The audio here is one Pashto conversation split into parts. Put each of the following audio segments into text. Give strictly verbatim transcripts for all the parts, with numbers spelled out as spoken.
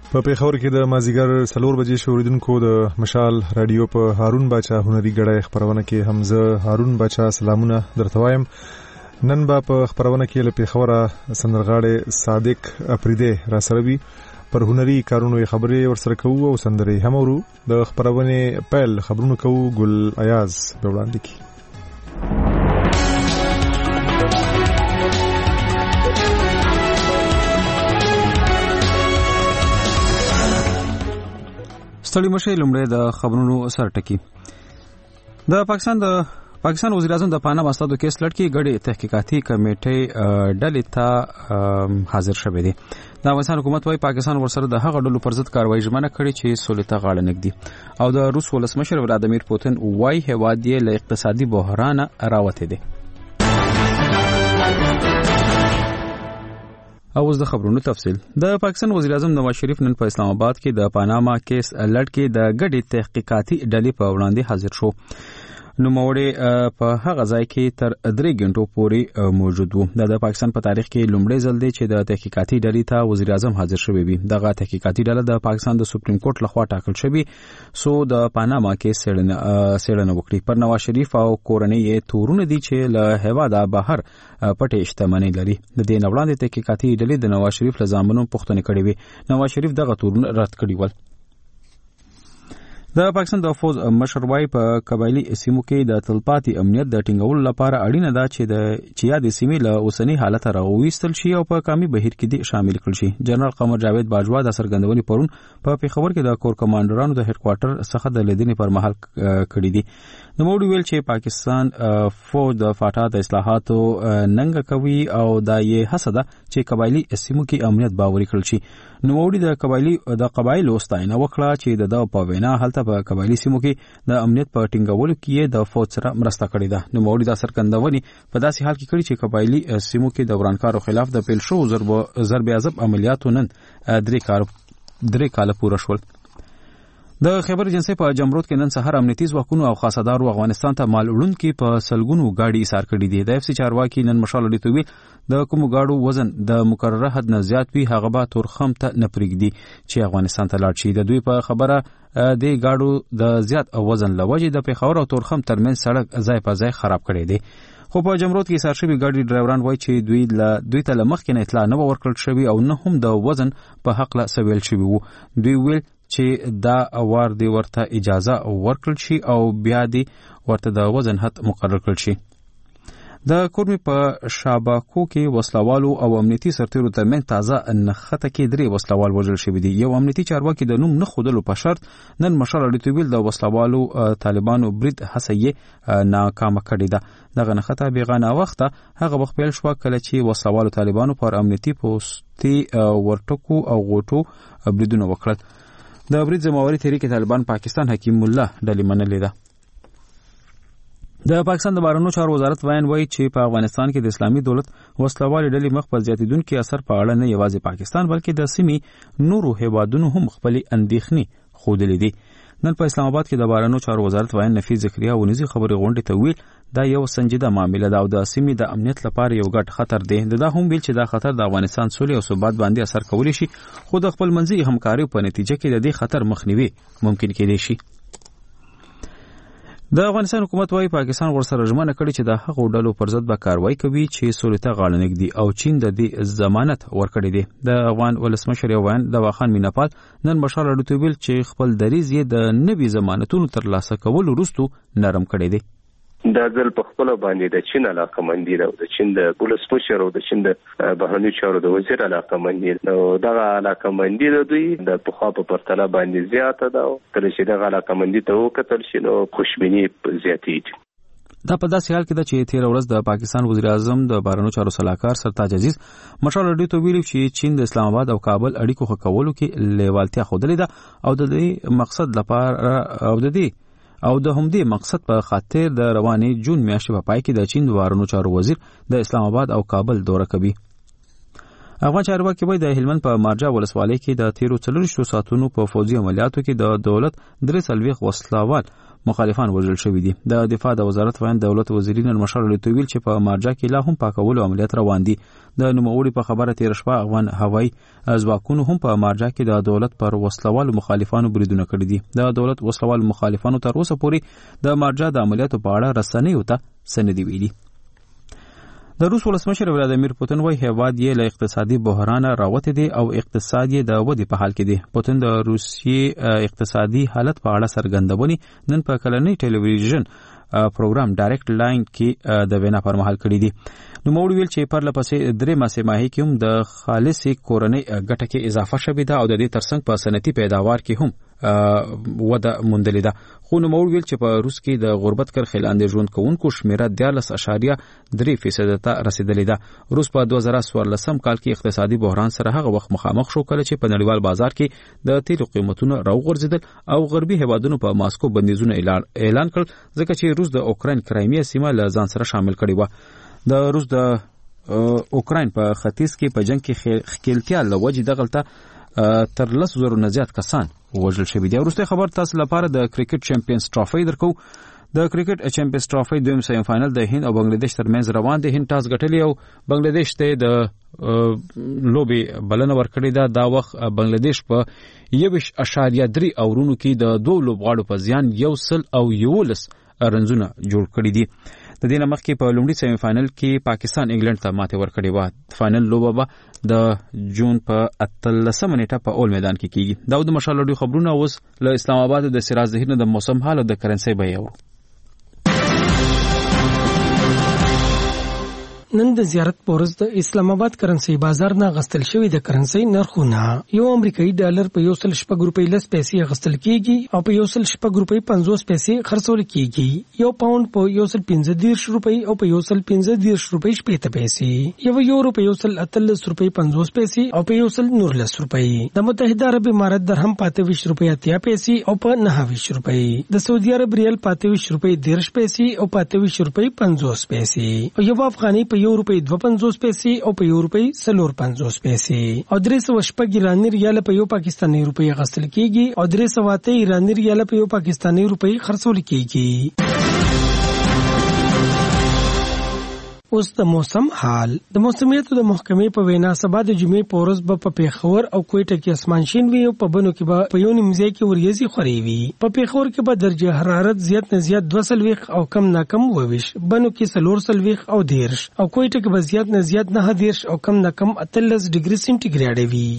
په پیښور کې د مازیګر څلور بجې شوریدونکو د مشال رادیو په هارون باچا هنري غړی خبرونه کې حمزه هارون باچا سلامونه درته وایم. نن با په خبرونه کې له پیښوره سندرغاړي صادق افریدی را سره وي. پر هنري کارونو خبرې ورسره کوو او سندرې هم ورو. د خبرونه پیل خبرونه کوو ګل ایاز په وړاندې کې. ستړي مشه لومړی د خبرونو سر ټکی. د پاکستان د پاکستان وزیر اعظم د پانام استادو کیس لړ کې غړي تحقیقاتي کمیټې ډلې ته حاضر شوه دي. د افغانستان حکومت وايي پاکستان ورسره د هغه ډلو پر ضد کاروایی ژمنه کړې چې سولې ته غاړه نږدي او د روس ولسمشر ولادیمیر پوتین وايي هیواد یې له اقتصادي بحران راوته دي. اوس د خبرونو تفصیل. د پاکستان وزیر اعظم نواز شریف نن په اسلام آباد کې د پاناما کیس لړ کې د غړي تحقیقاتي ډلې په وړاندې حاضر شو. نو موړې په هغه ځای کې تر درې غنټو پورې موجود وو. د پاکستان په تاریخ کې لومړی ځل دی چې د تحقیقاتي ډلې ته وزیر اعظم حاضر شوی وي. دغه تحقیقاتي ډله د پاکستان د سپریم کورټ لخوا ټاکل شوی سو د پاناما کې څېړنه وکړي. پر نواز شریف او کورنۍ یې تورونه دي چې له هیواده بهر پټې شتمنۍ لري. د دې نه وړاندې تحقیقاتي ډلې د نواز شریف له ځامنو پوښتنې کړې وي. نواز شریف دغه تورونه رد کړي ول. د پاکستان د فوج مشر وايي په قبایلی سیمو کې د تلپاتې امنیت د ټینګولو لپاره اړینه ده چې د چې د سیمې له اوسنۍ حالت راوویستل شي او په کامي بهیر کې دي شامل کړي شي. جنرال قمر جاوید باجوا د سرګندونې پرون په پیښور کې د کور کمانډرانو د هډ کوارټر څخه د لیدنې پر مهال کړي دي. نو موږ ویل چې پاکستان فوج د فاټا د اصلاحاتو ننګ کوي او دا یې هڅه ده چې قبایلی سیمو کې امنیت باوري کړي شي. نو موږ د قبایلی د قبایلو ستاینه وکړه چې د دغه په وینا هلته په قبایلی سیمو کې د امنیت په ټینګولو کې د فوج سره مرسته کړې ده. نو موږ د سرګندونې په داسې حال کې کړي چې قبایلی سیمو کې د ورانکارو خلاف د پیل شو ضرب عذاب عملیاتو نن درې کال درې کال پوره شول. د خیبر ایجنسی په جمرود کې نن سحر امنیتي ځواکونو او خاصدارو افغانستان ته مال وړونکي په سلګونو گاډي ایثار کړي دي. د اف سی چارواکي نن مشال لټوي د کوم گاډو وزن د مقرره حد نه زیات وي هغه به تورخم ته نه پرېږدي چې افغانستان ته لاړ شي. د دوی په خبره د گاډو د زیات وزن لوجې د پیښور او تورخم ترمنځ سړک ځای په ځای خراب کړي دي. خو په جمرود کې ایثار شوي ګاډي ډرایوران وایي چې دوی له دوی ته له مخکې نه اطلاع نه ورکړل شوې او نه هم د وزن په حق له سویل شوي وو. دوی ویل چې دا اوار دی ورته اجازه ورکړل شي او بیا دی ورته د وزن حد مقرر کړل شي. د کورمي په شاباکو کې وسلوالو او امنیتي سرتیرو ترمنځ تازه نښته کې درې وسلوال وژل شوي دي. یو امنیتي چارواکي د نوم نه ښودلو په شرط نن مشال اړیتوبیل د وسلوالو طالبانو برید هڅه یې ناکامه کړې ده. دغه نښته بیغانه وخته هغه وخت پیل شوه کله چې وسلوالو طالبانو پر امنیتي پوستي ورټکو او غوټو بریدونه وکړل. د برید زمواري تحریک طالبان پاکستان حکیم الله ډلې منلې ده. د پاکستان د بهرنیو چارو وزارت وایي وایي چې په افغانستان کې د اسلامي دولت وسلوالې ډلې مخ په زیاتیدونکي اثر په اړه نه یوازې پاکستان بلکې د سیمې نورو هیوادونو هم خپلې اندېښنې ښودلې دي. نن په اسلام آباد کې د بهرنیو چارو وزارت وایي نفیس ذکریا ونیزي خبرې غونډې ته ویل دا یو سنجیده معامله ده او د سیمې د امنیت لپاره یو ګډ خطر دی. دا هم ویل چې دا خطر د افغانستان سولې او ثبات باندې اثر کولی شي خو د خپل منځي همکاري په نتیجه کې د دې خطر مخنیوي ممکن کېدی شي. د افغانستان حکومت وايي پاکستان ورسره ژمنه کړې چې د هغو ډلو پر ضد به کاروایی کوي چې سولې ته غاړه نږدي او چین د دې ضمانت ورکړی دی. د افغان ولسمشر یو ویان د واخان میناپال نن مشال اړیتوبیل چې خپل دریځ یې د نوي ضمانتونو ترلاسه کولو وروسته نرم کړی دی. دا ځل په خپل باندې د چین علاقمندي ده او د چین د ولسمشر او د چین د بهرنیو چارو د وزیر علاقمندي نو دغه علاقمندي د دوی د پخوا په پرتله باندې زیاته ده او کله چې دغه علاقمندي ته وکتل شي نو خوشبیني زیاتېږي. دا په داسې حال کې ده چې تیر ورځ د پاکستان وزیر اعظم د بهرنیو چارو سلاکار سرتاج عزیز مشال اړیتو ویلي چې چین د اسلام آباد او کابل اړیکو ښه کولو کې لیوالتیا ښودلې ده او د دې مقصد لپاره او د دې او د همدې مقصد په خاطر د روانې جون میاشتې په پای کې د چین د بهرنیو چارو وزیر د اسلام آباد او کابل دوره کوي. افغان چارواکي وایي د هلمند په مارجه ولسوالۍ کې د تیرو څلوېښتو ساعتونو په پوځي عملیاتو کې د دولت درې څلوېښت وسلوال مخالفان وژل شوي دي. د دفاع د وزارت وایي دولت وزیر نرمشال لطویل چې په مارجه کې لا هم پاکولو عملیات روان دي. د نوموړي په خبره تیر شپه افغان هوایي ځواکونو هم په مارجه کې د دولت پر وسلوالو مخالفانو بریدونه کړي دي. د دولت وسلوالو مخالفانو تر اوسه پورې د مارجه د عملیاتو په اړه رسنیو ته څه نه دي ویلي. د روس ولسمشر ولادیمیر پوتین وایي هیواد یې له اقتصادي بحران راوتی دی او اقتصاد یې د ودې په حال کې دی. پوتین د روسیې اقتصادي حالت په اړه څرګندونې نن په کلنۍ ټلویزیون پروګرام ډایرکټ لاین کې د وینا پر مهال کړی دي. نوموړي ویل چې پرله پسې درې ماسې ماهي کې هم د خالصې کورنۍ ګټه کې اضافه شوې ده او د دې ترڅنګ په صنعتي پیداوار کې هم وده موندلې ده. خو نوموړي ویل چې په روس کې د غربت کرښې لاندې ژوند کوونکو شمیره دیارلس اعشاریه درې فیصده ته رسیدلې ده. روس په دوه زره څوارلسم کال کې اقتصادي بحران سره هغه وخت مخامخ شو کله چې په نړیوال بازار کې د تیلو قیمتونه راوغورځېدل او غربي هیوادونو په ماسکو بندیزونه اعلان کړل ځکه چې روس د اوکراین کرایمیا سیمه له ځان سره شامل کړې وه. د روس د اوکراین په ختیځ کې په جنگ کې ښکیلتیا له وجې دغلته تر لس زرو نه زیات کسان وژل شوي دي. وروستی خبر تاسو لپاره د کرکټ چمپیونز ټرافي درکو. د کرکټ چمپیونز ټرافي دویم سیم فائنل د هند او بنگلاديش ترمنځ روان دي. هند ټاس ګټلی او بنگلاديش ته د لوبې بلنه ورکړې ده. دا وخت بنگلاديش په یوش اشاریه درې اورونو کې د دوه لوبغاړو په زیان یو سل او یولس رنزونه جوړ کړي دي. د دې نه مخکې په لومړي سیمی فائنل کې پاکستان انګلند ته ماتې ورکړې وه. فائنل لوبه به د جون په اتلسمه نیټه په اول میدان کې کیږي. دا د مشال لوډي خبرونه. اوس له اسلام آباد د سراج ظهیر نه د موسم حال او د کرنسي بیه ورو. نن د زیارت پورز د اسلام آباد کرنسي بازار نه غستل شوی د کرنسي نرخونه یو امریکایي ډالر په یو سل شپږ روپۍ لس پیسې غستل کیږي او په یو سل شپږ روپۍ پنځوس پیسې خرڅول کیږي. یو پاوند په یو سل پنځه دیرش روپۍ او په یو سل پنځه دیرش روپۍ شپېته پیسې. یو یورو په یو سل اتلس روپۍ پنځوس پیسې او په یو سل نورلس روپۍ. د متحده عرب امارات درهم پاته ویش روپۍ اتیا پیسې او په نهه ویش روپۍ. د سعودي عرب ریال پاته ویش روپۍ دیرش پیسې او پاته ویش روپۍ پنځوس پیسې. او یو افغاني په یو روپۍ دوه پنځوس پیسې او په یو روپۍ څلور پنځوس پیسې. او درې سوه شپږ ایراني ریال په یو پاکستاني روپۍ غستل کیږي او درې سوه اته ایراني ریال په یو پاکستاني روپۍ خرڅول کیږي. اوس د موسم حال. د موسمیاتو د محکمې په وینا سبا د جمعې په ورځ به په پیښور او کوټه کې اسمان شین وي او په بنو کې به په یو نیم ځای کې وریځې خورې وي. په پیښور کې به درجه حرارت زیات نه زیات دوه څلوېښت او کم نه کم اووه ویشت، بنو کې څلور څلوېښت او دېرش او کوټه کې به زیات نه زیات نهه دېرش او کم نه کم اتلس ډګري سینټیګریډ وي.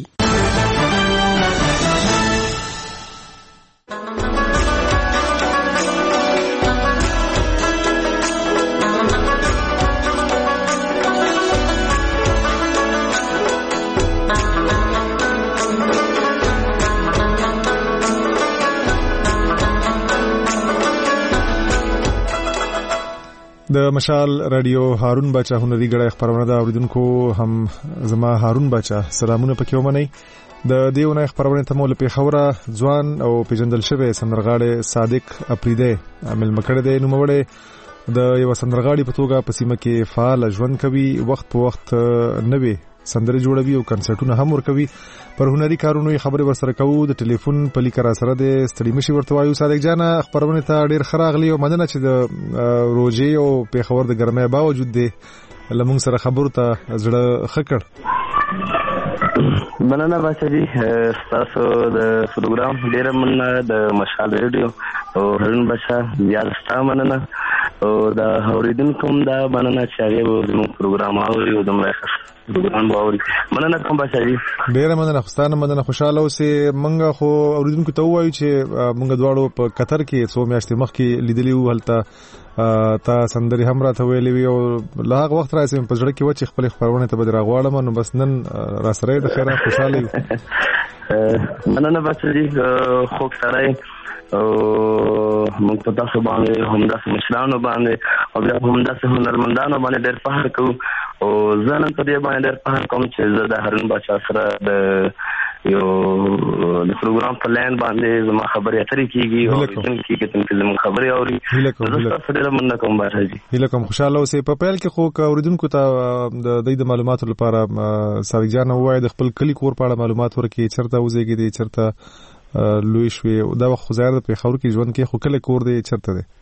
د مشال رادیو هارون بچا هنري غړې خبرونه دا اوریدونکو هم زما هارون بچا سلامونه پکې ومنئ. د دیونه خبرونه ته مول په خوره ځوان او پیجندل شوی سندرغاړي صادق اپریده عمل مکړه دی. نو موړې د یو سندرغاړي په توګه په سیمه کې فعال ژوند کوي، وخت په وخت نوي سندرې جوړوي او کنسرټونه هم ورکوي. پر هنري کارونو خبرې ورسره کوو. د ټلیفون په لیکه را سره د ستړي مشي ورته وایو. صادق جان خبرونه ته ډیر خراغلی او مننه چې د روزي او پیښور د ګرمۍ باوجود دی لمون سره خبرو ته زړه خکړ. مننه بچی تاسو د پروګرام ډیر مننه د مشال ریډیو او هرن بچا بیا ستاسو مننه او د اوریدونکو دا مننه چې هغه زموږ پروګرام اوري او د مخه پروګرام باوري. مننه کوم بچی ډیر مننه خوستانه مننه خوشاله اوسې. منګه خو اوریدونکو ته وایو چې منګه دواړو په قطر کې څو میاشتې مخکې لیدلی وو. هلته تا سندري هم راته ویلې وي او لا هغه وخت راځم په ځړ کې و چې خپل خبرونه ته بدر غواړم. نو بس نن را سره د خیره خوشاله یو. مننه بچی خو سره او موږ په تاسو باندې همداسې مشرانو باندې او بیا همداسې هنرمندانو باندې ډېر فخر کوو او زه نن په دې باندې ډېر فخر کوم چې زه د هارون بچا سره د یو د پروګرام په لاین باندې زما خبرې اترې کیږي او څنګه کیږي چې زما خبرې اوري زه ډېر مننه کوم بارحجي هیله کوم خوشاله اوسې. په پیل کې خو اوریدونکو ته د د معلوماتو لپاره صادق جان وایي د خپل کلی کور په اړه معلومات ورکړي، چرته وزېږي دي، چرته لوی شوې، دا وخت خو ظاهر د پیښور کې ژوند کې خو کلی کور دی چرته دی؟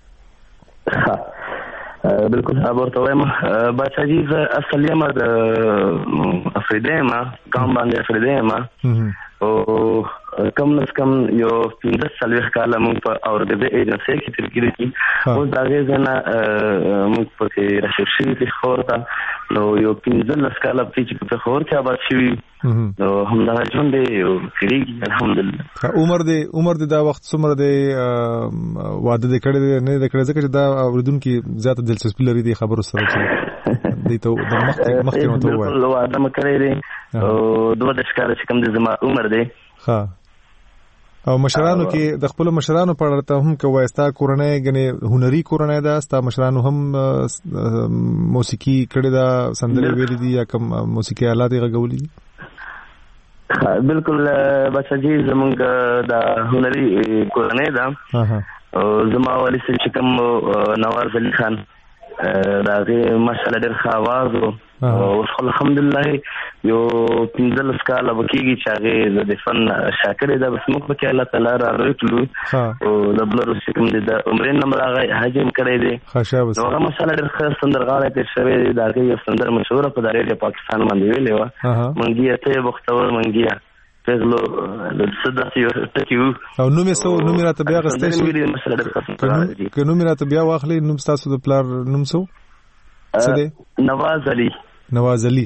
بالکل ورته وایم بچاجي زه اصل یم د افریدی یم، قام باندې افریدی یم او کم نس کم یو پنځه څلوېښت کاله موږ په اورګزۍ ایجنسۍ کې تېر کړي دي. اوس د هغې ځای نه موږ پکې راشف شوي پېښور ته، نو یو پنځلس کاله پکې چې په پېښور کې آباد شوي، نو همدغه ژوند دی تېرېږي الحمدلله. عمر دی عمر دی دا وخت څومره دی؟ واده دی کړی دی نه دی کړی؟ ځکه چې دا اورېدونکي زیاته دلچسپي لري دې خبرو سره چې دوی ته مخکې مخکې ورته ووایي. بالکل واده مې کړی دی او دوه دېرش کاله چې کوم دی زما عمر دی. ها او مشرانو کې د خپل مشرانو په اړه ته هم کوي ستا کورنۍ غني هنري کورنۍ ده، ستا مشرانو هم موسیقي کړې ده، سندرې ویلې دي یا کوم موسیقي آلات یې غږولې دي؟ بالکل بچاجي زمونږ د هنري کورنۍ ده او زما والي چې کوم نواز علي خان دا غي ماشاءالله ډېر ښه आवाज او الحمدلله یو پنځلس کاله وکیږي چې هغه د فن شاکر ده، بس موږ پکې الله تعالی را روټلو او د بلرو چې کوم د عمرین نمبر هغه حجم کړی دی. نو هغه ماشاءالله ډېر ښه سندرغاړی تېر شوی دی، د هغې یو سندره مشهوره په ریډیو پاکستان باندې ویلې وه، منګیه ته یې بختور منګیه پیغلو څه داسې یو ټکي وو او نوم یې څه نوم یې راته بیا اخیستی شي؟ که نوم یې راته بیا واخلې، نوم ستاسو د پلار نوم څه دی؟ نواز علي. نواز علي.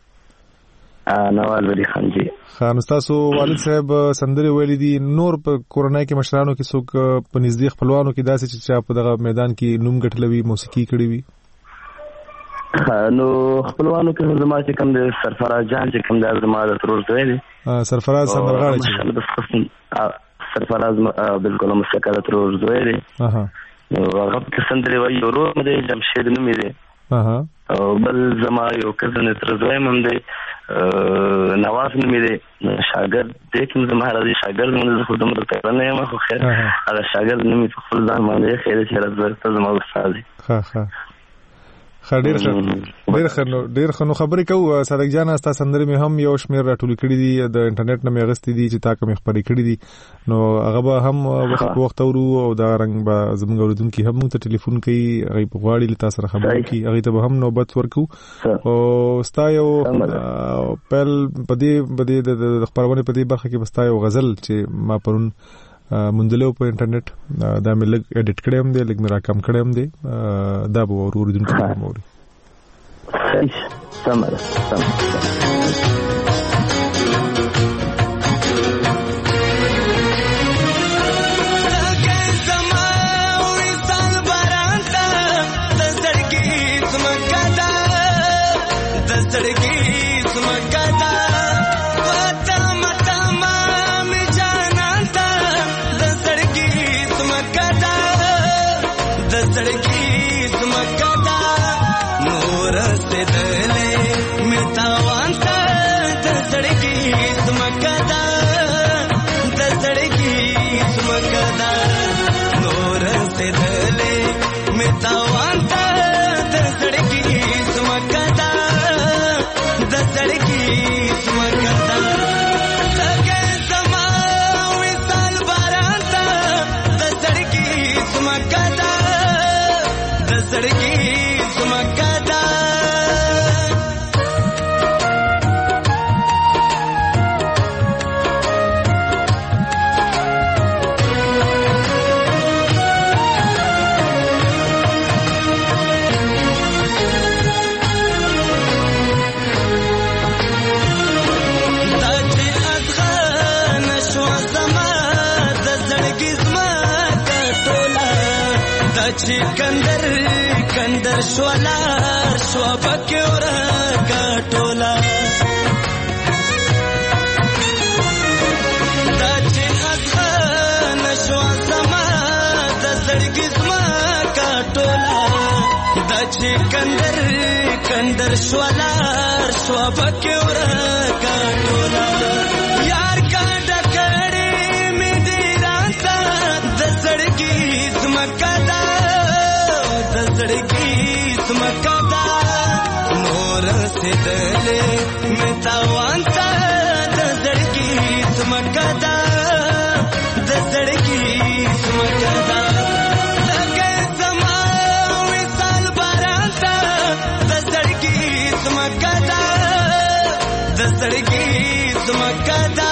ښه نواز علي خان جی. ښه نو ستاسو والد صاحب سندرې ویلې دي، نور په کورنۍ کې مشرانو کې څوک په نږدې خپلوانو کې داسې چې چا په دغه میدان کې نوم ګټلی وي، موسیقي کړې وي؟ نو خپلوانو کې زما چې کوم دی سرفراز جان چې کوم دی زما د ترور زوی دی. سرفراز سندرغاړی چې سرفراز بالکل موسیقي د ترور زوی دی، نو هغه پکې سندرې وایي. ورور مې دی جمشید نوم یې دی او بل زما یو کزن تر زویم هم دی نواز نوم یې دی، شاګرد دی کوم زما راځي شاګرد مونږ زه خو دومره تکړه نه یم، خو خیر هغه شاګرد نوم یې په خپل ځان باندې خیر چې راځه ته زما استاد دی. ښه ښه ښه ډېر ښه ډېر ښه نو ډېر ښه نو خبرې کوو صادق جان. ستا سندرې مې هم یو شمېر راټولې کړي دي، د انټرنیټ نه مې اخیستې دي چې تا کومې خپرې کړي دي، نو هغه به هم وخت په وخت اورو او دا رنګ به زموږ اورېدونکي هم موږ ته ټلیفون کوي، هغوی په غواړي له تا سره خبرې وکړي، هغوی ته به هم نوبت ورکړو. او ستا یو پیل په دې په دې د خپرونې په دې برخه کې به ستا یو غزل چې ما پرون مندلو په انټرنیټ دا مې لږ ایډیټ کړی هم دی، لږ مې را کم کړی هم دی، دا به اورېدونکي هم اوري. صحیح سمه ده سمه کندر کندر شوالار شوا پکې ورا کټولا دا چې ازغان شوا زما د زړګي زما کټولا دا چې کندر کندر شوالار شوا پکې ورا کټولا یار زمکدا نور سدلې متاوان تا د زړګي زمکدا د زړګي زمکدا لکه زما وصال باران تا د زړګي زمکدا د زړګي زمکدا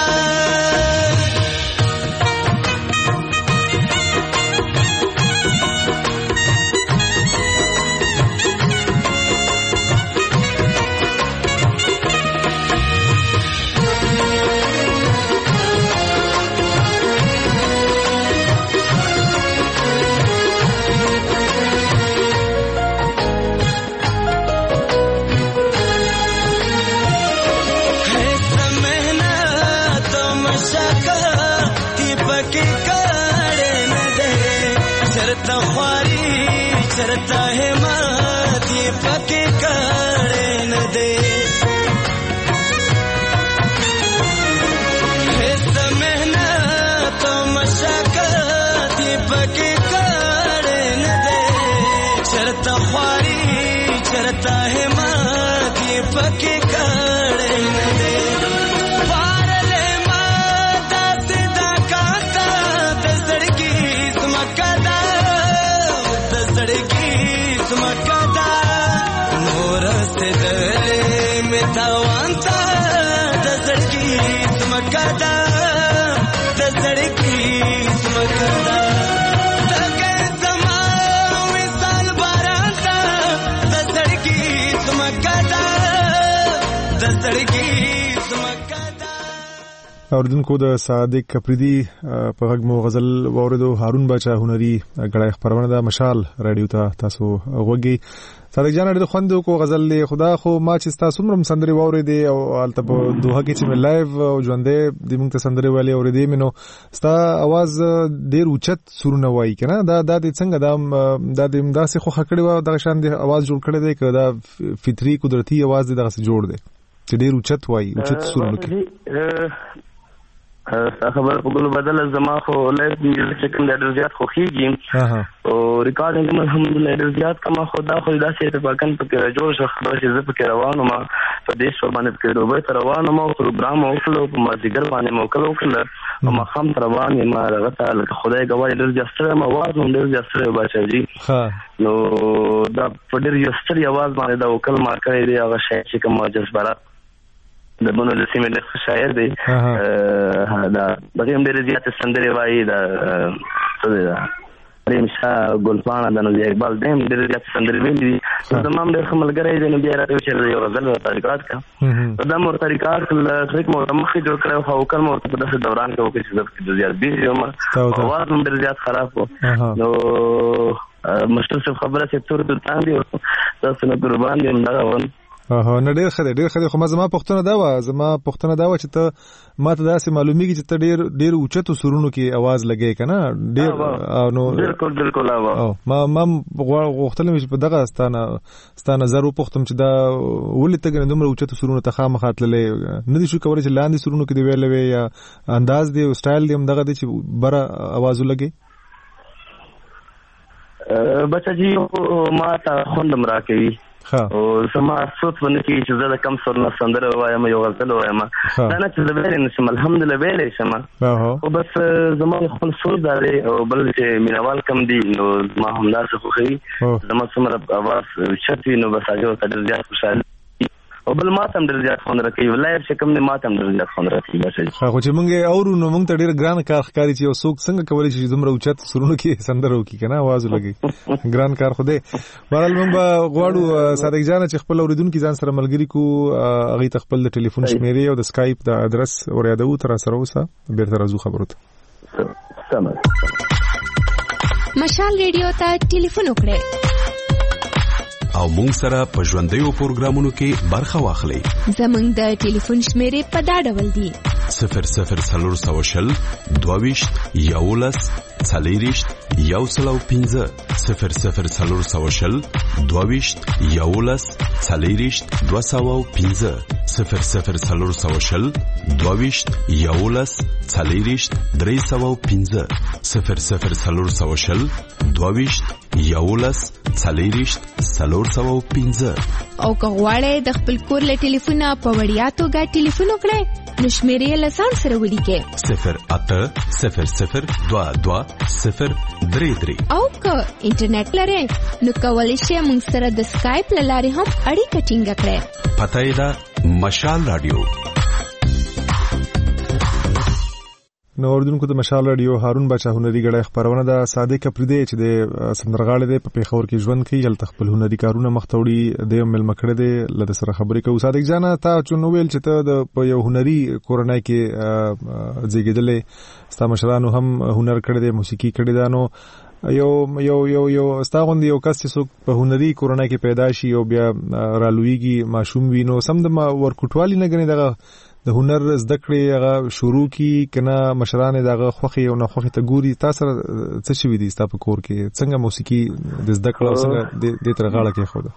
चरता है माती पके करे न दे है समहना तो मशक्कत पके करे न दे चरता ख्वारी चरता है माती पके करे न दे पारले माता सीधा काता दसड़की समकदा दसड़की समकदा नूर से दले मितावांता दसड़की समकदा दसड़की समकदा तके समा विशाल बारांता दसड़की समकदा दसड़की समकदा اوریدونکو د صادق کپریدي په غږ مو غزل واوریدو. هارون باچا هنري غړای خبرونه د مشال رادیو ته تاسو وګورئ. صادق جان د خوندو کو غزل له خدا خو ما چې تاسو مرم سندري واوریدي او البته په دوه کې چې مې لایو او ژوندې د موږ ته سندري والی اوریدي مینو ستا आवाज ډیر اوچت سرونه وای کنه دا د څنګه دا د داسې خو خکړې و د شان د आवाज جوړ کړی دی که دا فطري قدرتي आवाज دغه جوړ دی چې ډیر اوچت وای اوچت سرونه کې خبر په ګلو بدل زما خو لایف میوزیک چې کوم ډېر زیات خوخیږي او ریکارډینګ هم الحمدلله ډېر زیات کما خدا خو دا چې په پاکن په کې جوړ شو خبر چې زه په کې روانو ما په دې شو باندې په کې دوبه روانو ما پروګرام او خپل په مازیګر باندې موکل وکړل او ما خام روان ما راغته لکه خدای ګواهی ډېر زیات سره ما आवाज هم ډېر زیات سره بچی ها نو دا په ډېر یو ستر आवाज باندې دا وکړ ما کړی دی هغه شی چې کوم جذبات د بونو د سیمې له شاعر دی دا بګې هم ډېر زیات سندري وایي دا څه دی دا ریم شاه ګلپانا د نو اقبال دیم ډېر زیات سندري ویلي تمام ډېر خملګری دی نو بیا راته چې یو غزل ورته ریکارډ کړ دا مو ورته ریکارډ کړل ټریک مو مخې جوړ کړو خو کله مو په داسې دوران کې وکړ چې زیات بیزی یم اواز هم ډېر زیات خراب و نو مشتو خبره چې تور د تاندي تاسو نه قربان دي دا ون اه نه ډېر خدای ډېر خدای خو ما زما پښتنه دا و زما پښتنه دا و چې ته ما ته داسې معلومیږي چې ته ډېر ډېر اوچتو سرونو کې आवाज لګې کنه ډېر نو بالکل بالکل او ما ما غوښتل مې په دغه ستانه ستانه زرو پښتم چې دا ولې ته ګنه دومره اوچتو سرونو ته خامخاتلې نه دي شو کولای چې لاندې سرونو کې دی ویلې یا انداز دی او سټایل دی هم دغه دی چې بره आवाज لګي بچا جی ما ته خوندم راکوي او سما افسوس ونه کی چې زه د کم سر نه سندره وایم یو غزل وایم دا نه چې زه ویلې نشم الحمدلله ویلې شم او بس زما خپل سوچ دی او بل چې مینوال کم دی نو ما هم داسې خوښي زما څومره आवाज شتي نو بس اجو ته ډېر زیات خوشاله او بل ماتم ډېر زیات خوند راکوي ولایف چې کوم نه ماتم ډېر زیات خوند راکوي بس خو چې مونږ اورو نو مونږ ته ډېر ګران کار ښکاري چې یو څوک څنګه کولی شي دومره اوچت سرونو کې سندره وکړي کنه आवाज لګي ګران کار خو دې بهرحال مونږ غواړو صادق جان چې خپل اوریدونکو ځان سره ملګری کو هغه ته خپل د ټلیفون شمیرې او د سکایپ د ادرس ور یادو تر سره اوسه بیرته راځو خبرو ته سم مشال ریډیو ته ټلیفون وکړئ او مونږ سره په ژوندیو پروګرامونو کې برخه واخلئ. زمونږ د ټلیفون شمیرې په دا ډول دي: صفر صفر څلور سوه شل دوه ویشت یولس څلېرویشت یو سل او پنځه صفر صفر څلور سوه شل دوه ویشت یولس څلېرویشت دوه سوه او پنځه صفر صفر څلور سوه شل دوه ویشت یولس څلېرویشت درې سوه او پنځه صفر صفر څلور سوه شل دوه ویشت یاولس څلېرویشت څلور سوه پنځه. او که غواړئ د خپل کور له ټلیفونه په وړیا توګه ټلیفون وکړئ نو شمیرې له ځان سره ولیکئ صفر اته صفر صفر دوه دوه صفر درې درې. او که انټرنیټ لرئ نو کولی شئ موږ سره د سکایپ له لارې هم اړیکه ټینګه کړئ. پته یې ده مشال رادیو. نو اوردونکو د مشال رادیو هارون بچا هنري غړې خبرونه د صادق پردې چې د سندرغاړي د په پیښور کې ژوند کوي هلته خپل هنري کارونه مختوړي د مل مکړه د لږ سره خبرې کوي. صادق جانا تا چې نو ویل چې ته د یو هنري کورنۍ کې زیږیدلې ستا مشرانو هم هنر کړی دی موسیقي کړی دی. نو یو یو یو یو استاغوند یو کس چې په هنري کورنۍ کې پیدا شي او بیا رالویږي ماشوم وینو سم د ورکوټوالي نه غني دغه د هنر زده کړې هغه شروع کی کنه مشران دغه خوخي او نه خوخي ته ګوري. تاسو څه شوي دي تاسو په کور کې څنګه موسیقي د زده کړې او څنګه د ترغاړه کې خو ده؟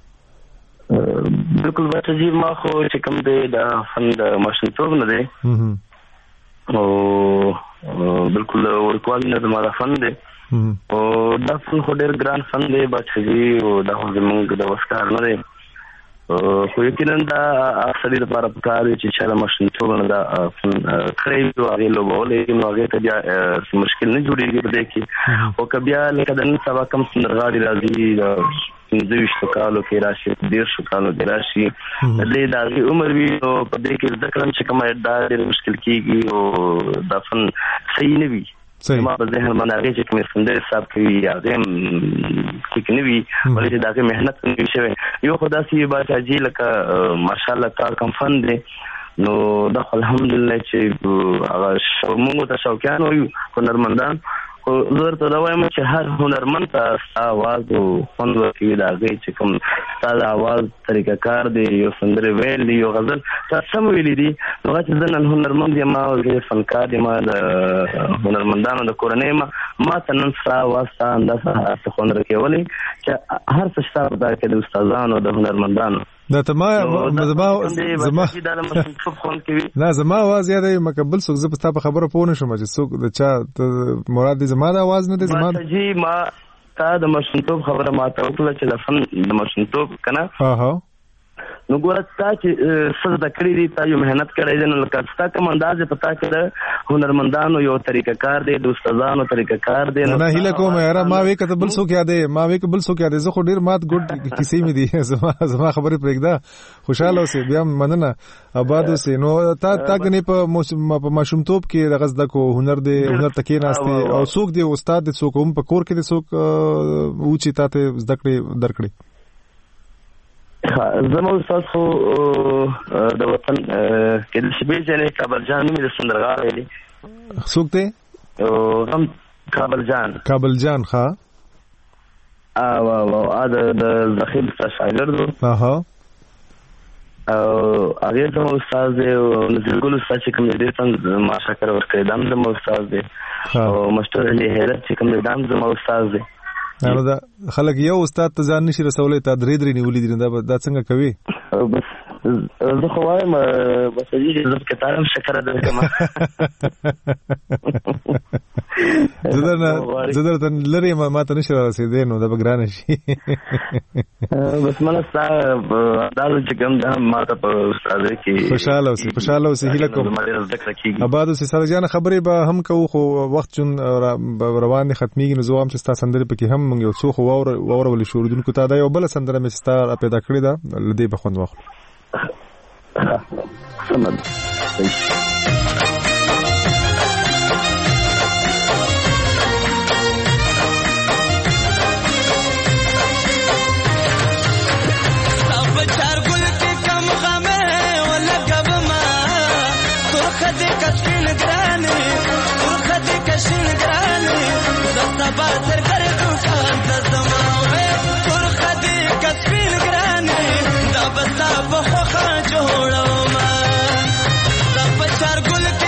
بالکل بچی ما خو چې کوم دی د فن د ماشینتوب نه دی او بالکل ورکوال نه د ما فن دی او دا فن خو ډېر ګران فن دی بچی او دا زمونږ د وسکار نه دی. خو یقینا دا اکثرې لپاره پکار چې چې ماشینتوب نه دا کړی او هغه لوبولې نو هغه ته بیا مشکل نه جوړیږي په دې کې. او که بیا لکه د نن سبا کم سندرغاړي راځي پنځه ویشت کالو کې راشي دېرش کالو کې راشي دې دا عمر وي او په دې کې ذکر هم چې کومه دا ډېر مشکل کېږي او دا فن صحیح نه وي. ما په ذهن باندې هغه چې کوم سندره حساب کوي هغه کې نه وي ولې چې دا مهنت کوي شوی یو خدای سي باچاجي لکه ماشاءالله کار کم فن دی نو د الحمدلله چې هغه موږ ته شوقیان وي هنرمندان زه ته دا وایم چې هر هنرمند ته आवाज او خوند ورکوي د هغې چې کوم ستا د आवाज طریقه کار دی یو سندرې ویل دی یو غزل تا سم ویلي دي نو هغه چې زه نن هنرمند یم او فنکار یم د هنرمندانو د کورنۍ یم ما ته نن ستا आवाज ستا انداز څه خوند راکولی چې هر څه شته په دا کې د استادانو د هنرمندانو دا ته ما زما زما نه زما आवाज یاد ای مکبل څوک زه په تاسو خبره پوه نشم چې څوک د چا مراد دې زما د आवाज نه دې زما جی ما تا د مشنتوب خبره ما ته وکړه چې د فن د مشنتوب کنه ها ها نو ګوره تا چې څه د کړی دی تا یو مهنت کړی دی نو لکه ستا کوم انداز پتا کې د هنرمندانو یو طریقه کار دی د استادانو طریقه کار دی نه هیله کوم یاره ما وې کته بل څوک یادې ما وې کبل څوک یادې زه خو ډیر مات ګډ کیسې مې دي زما زما خبرې پرېږده خوشاله اوسې بیا مننه آباد اوسې نو تا تا غني په په ماشومتوب کې د غزد کو هنر دی هنر تکې ناشته او څوک دی استاد دی څوک هم په کور کې دی څوک او چې تاسو زده کړې درکړې زما استاد خو د وطن کې د شبي جنې کابل جان مې د سندرغاړي دي څوک دی هم کابل جان کابل جان ښا او او دا د ذخیر شاعر دی اها او هغه زما استاد دی او نزګل استاد چې کوم دې څنګه ما شکر ورکړی دام زما استاد دی او مستر علي هیرت چې کوم دام زما استاد دی نو دا خلک یو استاد ته ځان نشي رسولې تا درې درې نیولې دي دا دا څنګه کوي بس زه خو وایم بس دې زه کې تعلم شکر درکم زدرنا زدرته لري ما ته نشي رسیدې نو دا بګران شي بس مله ستا دا چې کوم دا ما ته په استاد کې خوشاله اوسې خوشاله اوسې هیله کوم آباد اوسې سره جان خبرې به هم کوو خو وخت چون روان ختميږي نو زوام چې ستا سندرې پکې هم یو څو خو اور اور ولې شوردونکو ته دا یو بل سندره مې ستا پیدا کړې ده لدی به خوند واخلو سمد باتر کر دوکان د زماوي تور خدي کسبین ګراني دا بسا په خوخه جوړو ما د بچار ګل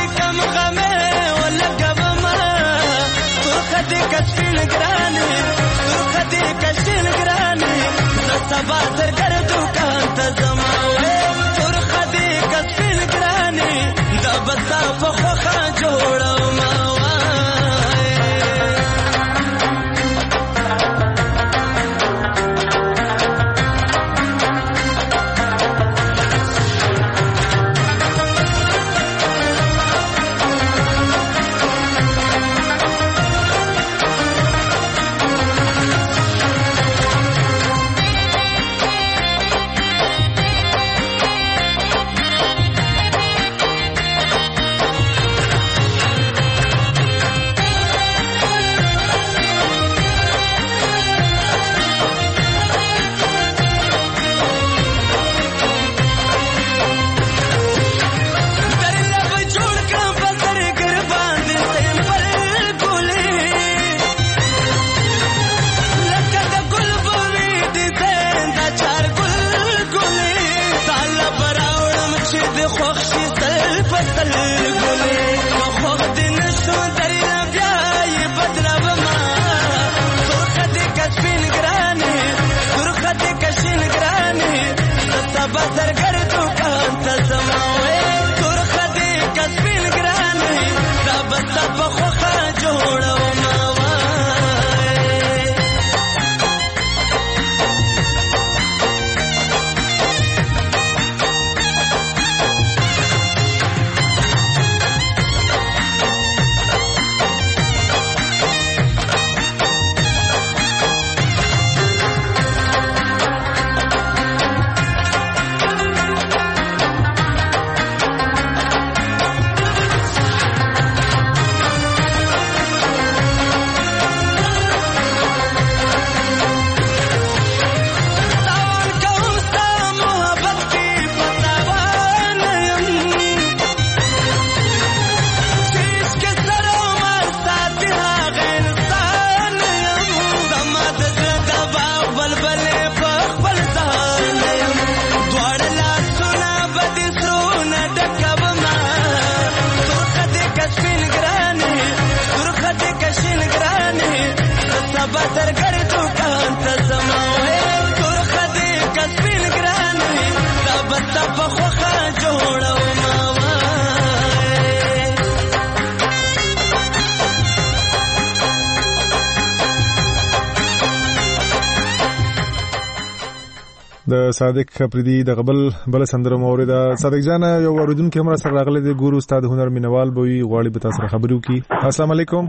به ترګر دوکان ته زما تور خدي کسبین ګرانې دا به ستا په خوښه جوړومه د صادق پردي د غبل بل سندره مورده صادق جان یو اوریدونکو هم را سره راغله د ګورو استاد هنر مینوال بوي غواړي به تاسو خبرو کی. السلام علیکم.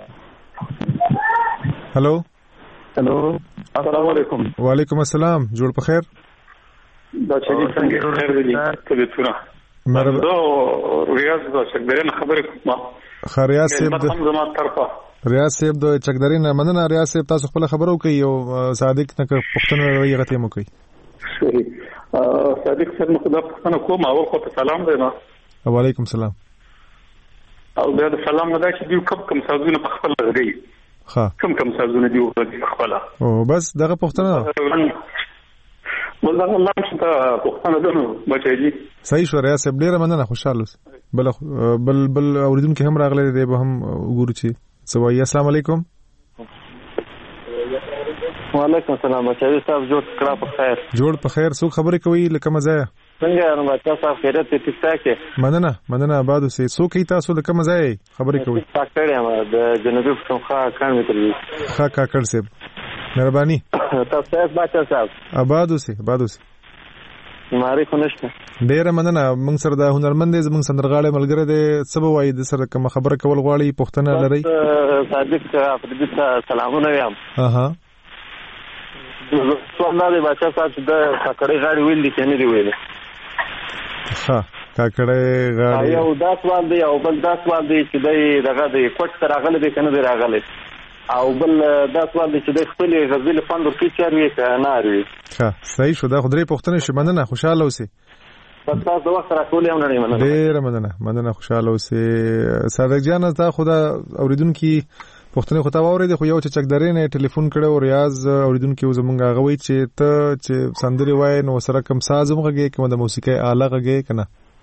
هلو هلو السلام علیکم. وعلیکم السلام. جوړ په خیر. دا چې څنګه خیر دی ته تونه مرحبا. دا ریاض دا څنګه خبره کوم خریاض صاحب د زما طرفه ریاض صاحب د چکدارین مننه. ریاض صاحب تاسو خپل خبرو کوي او صادق نه پښتنه ریغته مو کوي. صادق سره مخدار پښتنه کوم او خو ته سلام دی نو. وعلیکم السلام. او بیا د سلام نه دا چې دیو کم کم سازونه په خپل لګي. ها کم کم سازونه دیو په خپل. او بس دغه پښتنه ولله الله چې پښتنه دنو بچي. صحیح شو ریاض صاحب ډیره مننه خوشاله. بل بل بل اوریدونکو هم راغله دی به هم وګورو چې سوای. السلام علیکم. وعلیکم السلام. بچا صاحب جوړ کړه په خیر. جوړ په خیر. څوک خبرې کوي لکه مزه څنګه نو بچا صاحب خیرت ته ټیک ټاک. مننه مننه آبادو سي. څوک کی تاسو لکه مزه خبرې کوي. پاکړې ما د جنوبي پښتونخوا کان متر وی. ښه کاکړ صاحب مهرباني. تاسو بچا صاحب آبادو سي آبادو سي. ماري خنشته ډیره مننه. موږ سره د هنرمند زموږ سندرغاړي ملګری دی سبا وای د سره کوم خبره کول غواړي پښتنه لري. صادق افریدي سلامونه یم. اها څنګه دی بچا صاحب د کاکړې غاړي ویل دي کنه دی ویل. ها کاکړې غاړي یو دا سوال دی او بل دا سوال دی چې دی دغه دی کوټ تر راغله دی کنه دی راغله او بل دا سوال دی چې د خپل غزل فند ورکی چاروي کنه اروي. ښه صحیح شو. دا خدای پښتنه شي. مننه خوشاله اوسئ. تاسو د وخت راکولې هم نه مننه. ډیر مننه مننه خوشاله اوسئ. صادق جان تا خدا اوریدونکو پښتنه خو تا ووري خو یو چې چکدارین ټلیفون کړو او ریاض اوریدونکو زمونږ غوي چې ته چې سندري وای نو سره کم ساز مغه کوم د موسیقي آله غږی کنه.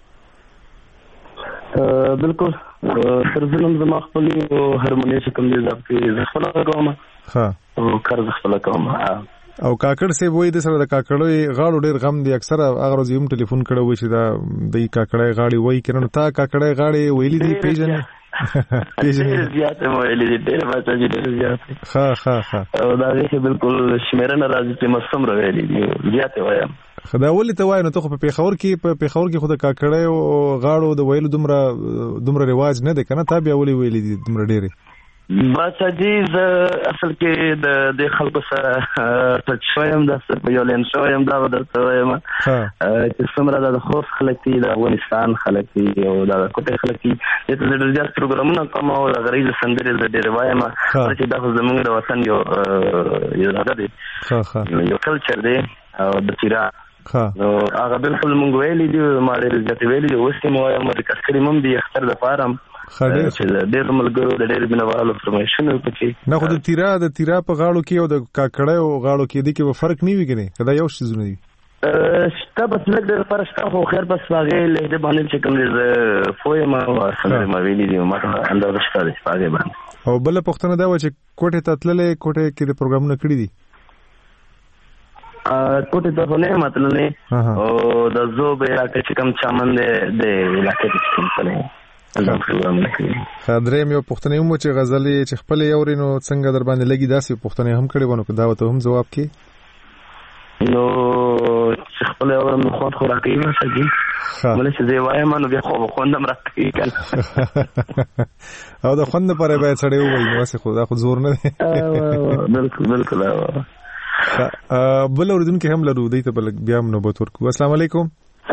بالکل تر ظلم زما خپل هارمونی چې کوم دي ځکه خپل کوم. ها او کار خپل کوم. او کاکړ سی وای د سره د کاکړوي غاړو ډیر غم دی. اکثره هغه ورځ یم ټلیفون کړو چې دا د کاکړای غاړي وای کړنو تا کاکړای غاړي ویلې دی پیژنې ډېر زیات مو ویلې دي. ډېر بچا دي ډېر زیات. ها ها ها او دا چې بالکل شمیرنه راځي چې مسم راویلې دي زیات وایم. خدا ولې ته وای نو ته په پیښور کې په پیښور کې خود کاکړای او غاړو د ویلو دومره دومره رواج نه دی کنه. تا بیا ولې ویلې دي دومره ډېر. بچا جی اصل کې د د خلکو سره ټچ شوم د یولین شوم دا ودرته وایم چې څومره د خوست خلک دي د افغانستان خلک دي او د کوټه خلک دي چې د ډېر پروګرامونه کوم او د غریب سندرې د ډېر وایم چې دا زموږ د وطن یو یو هغه دی. ها ها یو کلچر دی او د تیرا نو هغه بالکل مونږ ویلي دي ما ډېر ځته ویلي دي اوس مو وایم د کسکري مم دي اختر د فارم خډیر چې ډېر ملګرو د ډېر بنوالو فرمایشونه پکې نه. خو د تیرا د تیرا په غاړو کې او د کاکړې او غاړو کې دي کې فرق نه وي کنه. کدا یو شی زونه دي شته په څلګ ډېر فرق شته. خو خیر بس واغې له دې باندې چې کوم دې فوې ما سره ما ویلي دي ما ته اندازه شته د واغې باندې. او بل پښتنه دا و چې کوټه ته تللې کوټه کې د پروګرامونه کړی دي. ا کوټه ته نه مطلب او د زوب علاقې چې کوم چمن دې د علاقې کې کوم څه خاطرې مې پښتنې مو چې غزلې چې خپل یورینو څنګه در باندې لګي داسې پښتنې هم کړي ونه کو دعوت هم جواب کې نو چې خپل یورم خو خو راکې نه سګي ولې چې زه وایم نو بیا خو خوندم راکې کله او د خوند پرې به سړی وای نو څه خو دا خو زور نه دی. بالکل بالکل. بل اوریدونکو هم لرو دی ته بل بیا نو بوتور کو. السلام علیکم.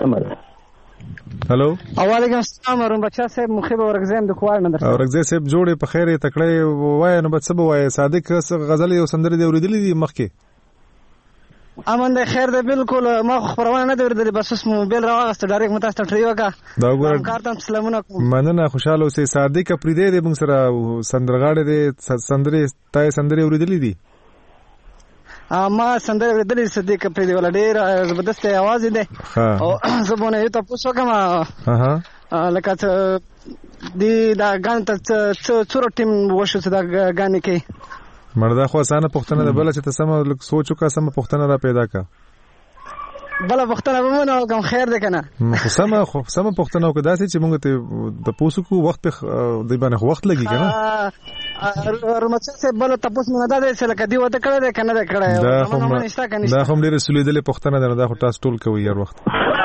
هلو وعلیکم السلام ورحمت بچا صاحب مخيب ورغزم د کوار نه درته ورغزه صاحب جوړه په خیر تکړه وای نو بس سبا وای صادق غزل یو سندره دی اوریدلې دي مخکې. امن د خیر ده بالکل ما خبرونه نه درته بس اس موبایل راغست ډایرکټ متاسته ټریو کا دا ګور کارتم سلامونه مننه خوشاله اوسې. صادق پرې دی موږ سره سندرغاړي دی سندره تای سندره اوریدلې دي. ما سندره د صدیق په دی ول ډیر زبردست आवाज دی او زبونه یو تاسو کوم ها لکه دی دا غان ته څو ټیم وشو دا غان کې مردا خو اسانه پښتنه ده بل چې ته سم سوچو کا سم پښتنه را پیدا کا بل پښتنه به مونږ کوم خیر ده کنه خو سم خو سم پښتنه او کدا چې موږ ته د پوسو کو وخت په دی باندې وخت لګي کنه ورمچ سه بل تاسو نه ده چې لکه دی وته کړه ده کنه ده کړه دا هم ډېر سلیدلې پښتنه ده دا خو تاسو ټول کوي هر وخت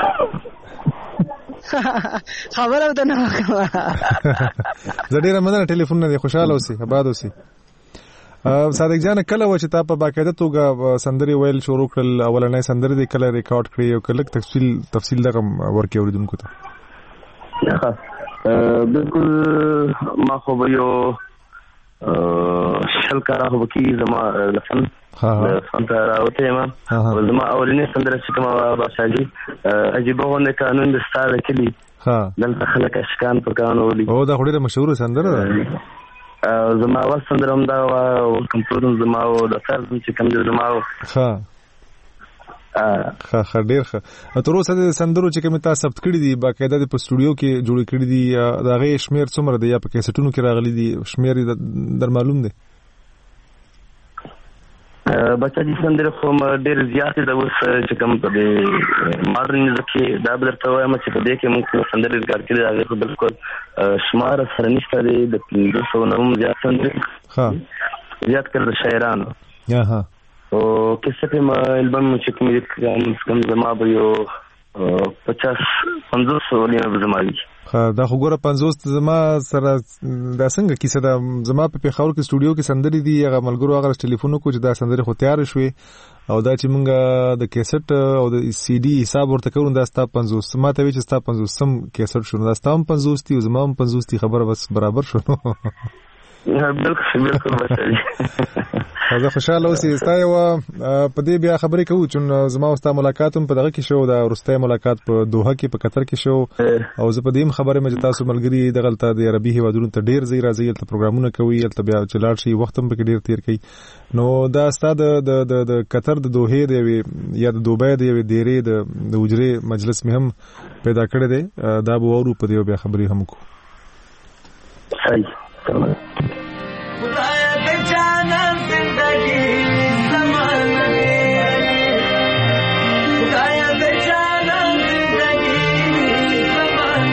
خبره ده نه زه ډېر مننه ټلیفون نه خوشاله اوسې آباد اوسې صادق جان کله و چې تا په باقاعده توګه سندري ویل شروع کړل اولنۍ سندري د کله ریکارډ کړی او کله تفصیل تفصیل دغه ورکې اوریدونکو ته بالکل ما خو به یو شل کاره خو کې زما لفن فن ته راوته ما زما اولنۍ سندره چې کومه باشاجي عجیبه غونډه قانون د ستاره کلی دلته خلک اشکان په قانون ولي او دا خوري مشهور سندره ده زما اول سندره هم دا و کمپیوټر زما او د فرض چې کوم د زما ها ها ها ډیر ښه تر اوسه د سندرو چې کوم تاسو ثبت کړی دي باقاعده د سټوډیو کې جوړ کړی دي دا غي شمیر څومره دی یا په کیسټونو کې راغلي دي شمیر در معلوم دی بچا دي سندره خو ډیر زیات د اوس چې کوم په ماډرن ځکه دا بدرته وایم چې په دې کې موږ سندره ریکارډ کړی دا خو بالکل شمار سره نشته دی د پنځه سوه نوم زیات سندره ها زیات کړل شاعرانو یا ها او کیسه په البم چې کوم کوم زما به یو پچاس پنځوس ولینه زمایي دا خو ګوره پنځوس زما سره دا څنګه کیسه دا زما په پیښور کې سټوډیو کې سندري دي هغه ملګرو هغه ټلیفون کو چې دا سندري خو تیار شوي او دا چې مونږه د کیسټ او د سی ډي حساب ورته کوو دا ستا پنځوس ما ته وی چې ستا پنځوس سم کیسټ شو دا ستا هم پنځوس دي زما هم پنځوس دي خبره بس برابر شو بالکل بالکل ماشاءالله زه خوشاله اوسې ستا یو په دې بیا خبرې کوو چې زما او ستا ملاقات هم په دغه کې شو دا وروستی ملاقات په دوحه کې په قطر کې شو او زه په دې هم خبره مې چې تاسو ملګري دغلته د عربي هیوادونو ته ډېر ځئ راځئ هلته پروګرامونه کوئ هلته بیا چې لاړ شئ وخت هم پکې ډېر تېر کوي نو دا ستا د د قطر د دوحې د یوې یا د دوبۍ د یوې دیرې د حجرې مجلس مې هم پیدا کړی دی دا به واورو په دې بیا خبرې هم کوو صحیح خدایا د جانان زندگی زمان خدایا د جانان زندگی زمان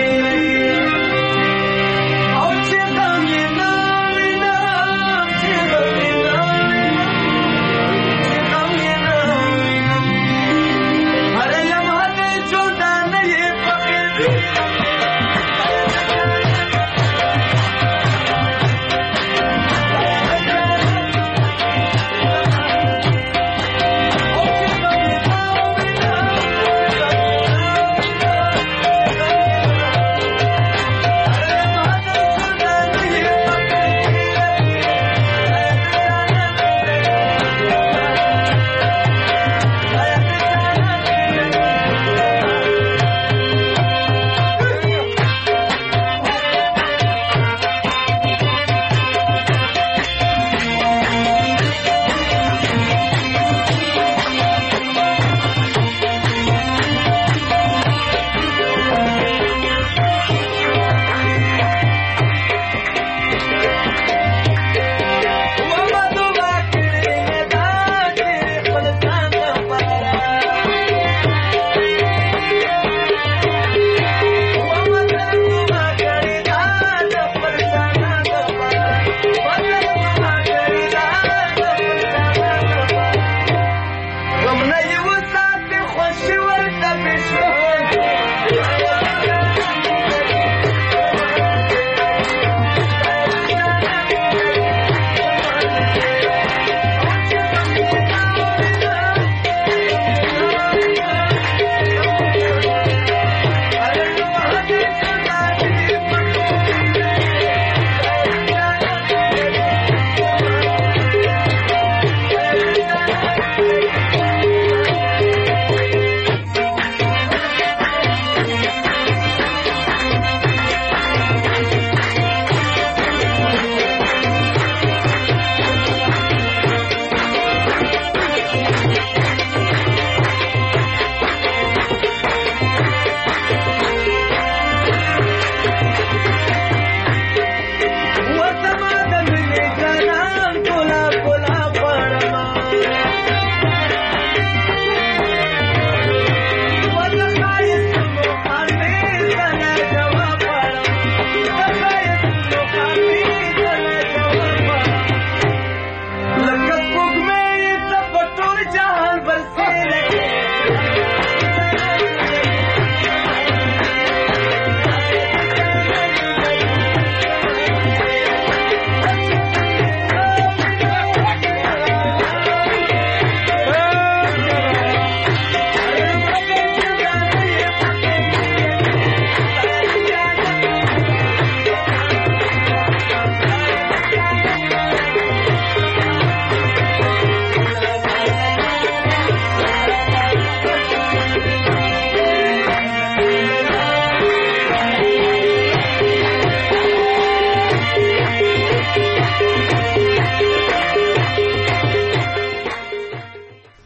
او چې غم یې نه وینم چې غم یې نه وینم چې غم یې نه وینم هر یم هغې جدا نه یې فقیر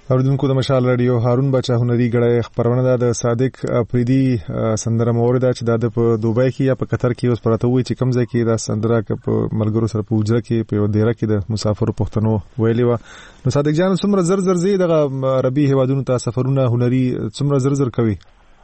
اوریدونکو د مشال رادیو هارون بچا هنري غړې خبرونه د صادق افریدي سندره موردا چې د په دوبۍ کې یا په قطر کې اوس پراته وي چې کمزې کې دا سندره په ملګرو سره په وجره کې په ډیره کې د مسافر پښتنو ویلې و. نو صادق جان څومره زر زر زی د عربي هوادونو ته سفرونه هنري څومره زر زر کوي؟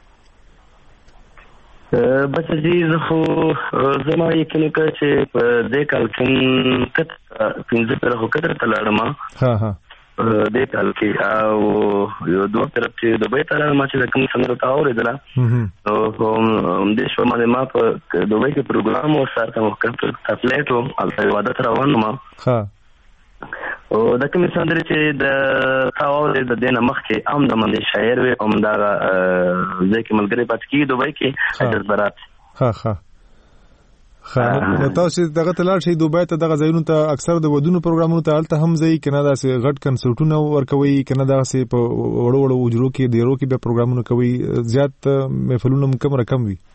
بچ دې زه خو زما یقین کوم چې په دې کال کې کته پنځه پر هو کته تلړم. ها ها دې کال کې او یو دوه طرف چې دوبۍ ته ما چې کوم څنګه تا اورېدله او هم دې شو باندې ما په دوبۍ کې پروګرام او سره مو کړ تفلیټ او البته واده روان ما. ها او دا کوم څنګه چې د تاول د دینه مخ کې ام د منځ شاعر و ام دا ځکه ملګری پات کې دوبۍ کې حضرت برات. ها ها خا نو تاسو دغه تلل شي دوبۍ ته دغه ځایونو ته اکثر د ودونو پروګرامونو ته الته هم ځای کنه دا سه غټ کنسرټونه ورکوي کنه دا سه په وړو وړو وجرو کې ډیرو کې به پروګرامونه کوي زیات محفلونه کم رقم وي.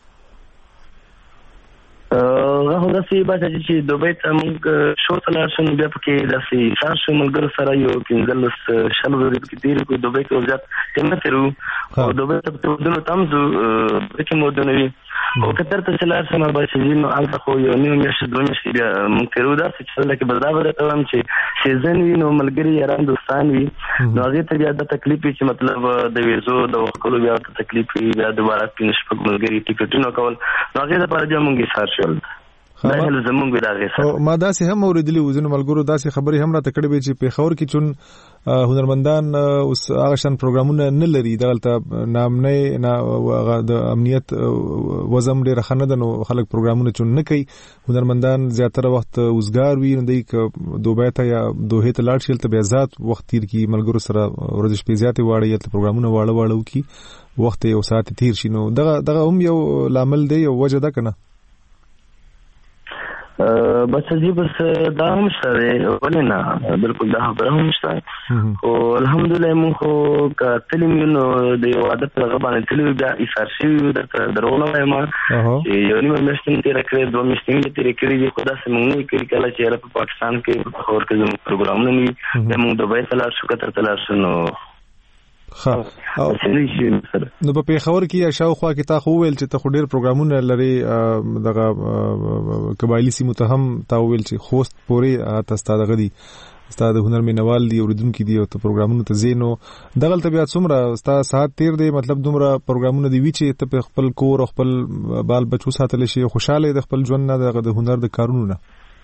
هغه د سی باندې چې دوبۍ ته موږ شو تلل شو بیا پکې د سی ساسو ملګر سره یو کینګل شلو ورې کې تیر کو دوبۍ کې زیات تم تیرو او دوبۍ ته په ودونو تمزو پکې مو دنوي او کتر ته چلار سم باندې نو الته خو یو نیو میاشت دوه میاشتې بیا موږ تیرو دا چې لکه بدابره ته هم چې سیزن وی نو ملګری یاران دوستان وی نو هغه ته بیا د تکلیف چې مطلب د ویزو د وکولو بیا تکلیف بیا دوباره پینځ په ملګری ټیکټونو کول نو هغه د پاره موږ سار شول. دا هل زمونږ دا غیسه ما داسې هم اوریدلی وزنه ملګرو داسې خبرې هم را تکړه به چې په خور کې چون هنرمندان اوس هغه شان پروګرامونه نه لري دغلته نام نه نه د امنیت وزم ډیر خنه د نو خلک پروګرامونه چون نه کوي هنرمندان زیاتره وخت وزګار وي نو د دوبۍ ته یا دوه ته لاړ شي ته بیا ذات وخت تیر کی ملګرو سره ورځ په زیاتې واړی ته پروګرامونه واړه واړو کی وخت یو ساعت تیر شي نو دغه دغه هم یو لامل دی یو وجه ده کنه. بس جی بس دا هم شته ولې نه بالکل دا خبره هم شته او الحمدلله مون خو کتلم نو د واده په غبان تلوي بیا ایثار شي درونه ما یو نیمه مشتین تیر کړې دوه مشتین تیر کړې خدا سمونه کې کله چې په پاکستان کې په خور کې زموږ پروګرام نه وي د موږ دوبۍ تلل شو کتر تلل شو نو ها نو په پیښور کې یا شاوخوا کې تا خو ویل چې ته خو ډېر پروګرامونه لري دغه قبایلی سیمو ته هم تا ویل چې خوست پورې تاسو دغه دي استاد هنر مینوال دی اوریدونکو دی او ته پروګرامونه ته زینو دغه ته بیا څومره استاد ساعت تیر دی مطلب دومره پروګرامونه دی وی چې ته خپل کور خپل بال بچو ساتل شي خوشاله د خپل ژوند نه د هنر د کارونو نه.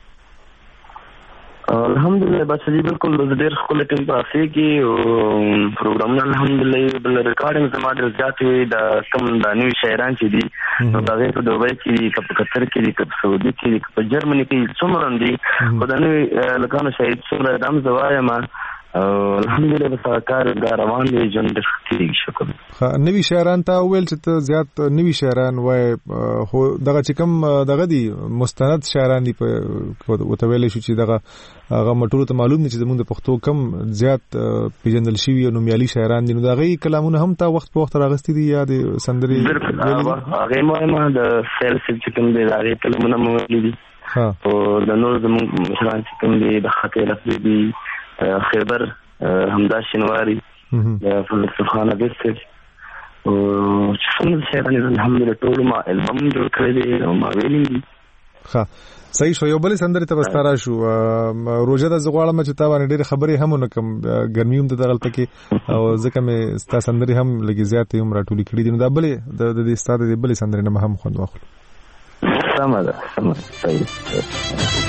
الحمدلله بس جی بالکل ډېر خپل ټیم پاسې کې او پروګرام الحمدلله بل ریکارډینګ زما ډېر زیات وي د کم د نیو شاعران چې دي نو دا په دوبۍ کې په قطر کې په سعودي کې په جرمني کې څومره دي خدای لکانو شاعر څومره دم زوایم الحمدلله په کار دا روان دي جون د خطي شکر. ها نوی شاعران ته ویل چې ته زیات نوی شاعران وای خو دغه چې کوم دغه دي مستند شاعران دي په وتویل شو چې دغه هغه مټورو ته معلوم دي چې زموږ د پښتو کم زیات پیژندل شوی او نومیالي شاعران دي نو دغه کلامونه هم تا وخت په وخت راغستې دي یا د سندري هغه ما د سیلز چې کوم دي هغه کلامونه مو دي ها او د نور زموږ مشران چې کوم دي د خاطر لفظ دي خیبر حمدا شنواری فلسفه خانه دستر او څنګه شاعران الحمدلله ټول ما البم جوړ کړی دی او ما ویلي. ها صحیح شو یو بل سندري ته بستاره شو روزه د زغواړم چې تا باندې ډېر خبرې هم نکم ګرمیم ته دغلت کې او ځکه مې ستا سندري هم لګي زیات هم راټولې کړې دي نو دا بلې د دې ستاره د بلې سندري نه هم خوند واخلو. سم ده سم صحیح.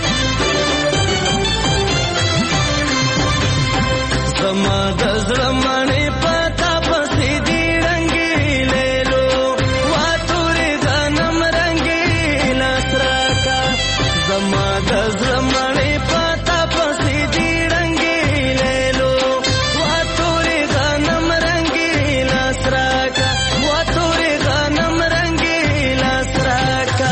زما د زړه مړې پتا پسې دی رنگي لیلو وا تورې غنم رنگي لاسراکا زما د زړه مړې پتا پسې دی رنگي لیلو وا تورې غنم رنگي لاسراکا وا تورې غنم رنگي لاسراکا.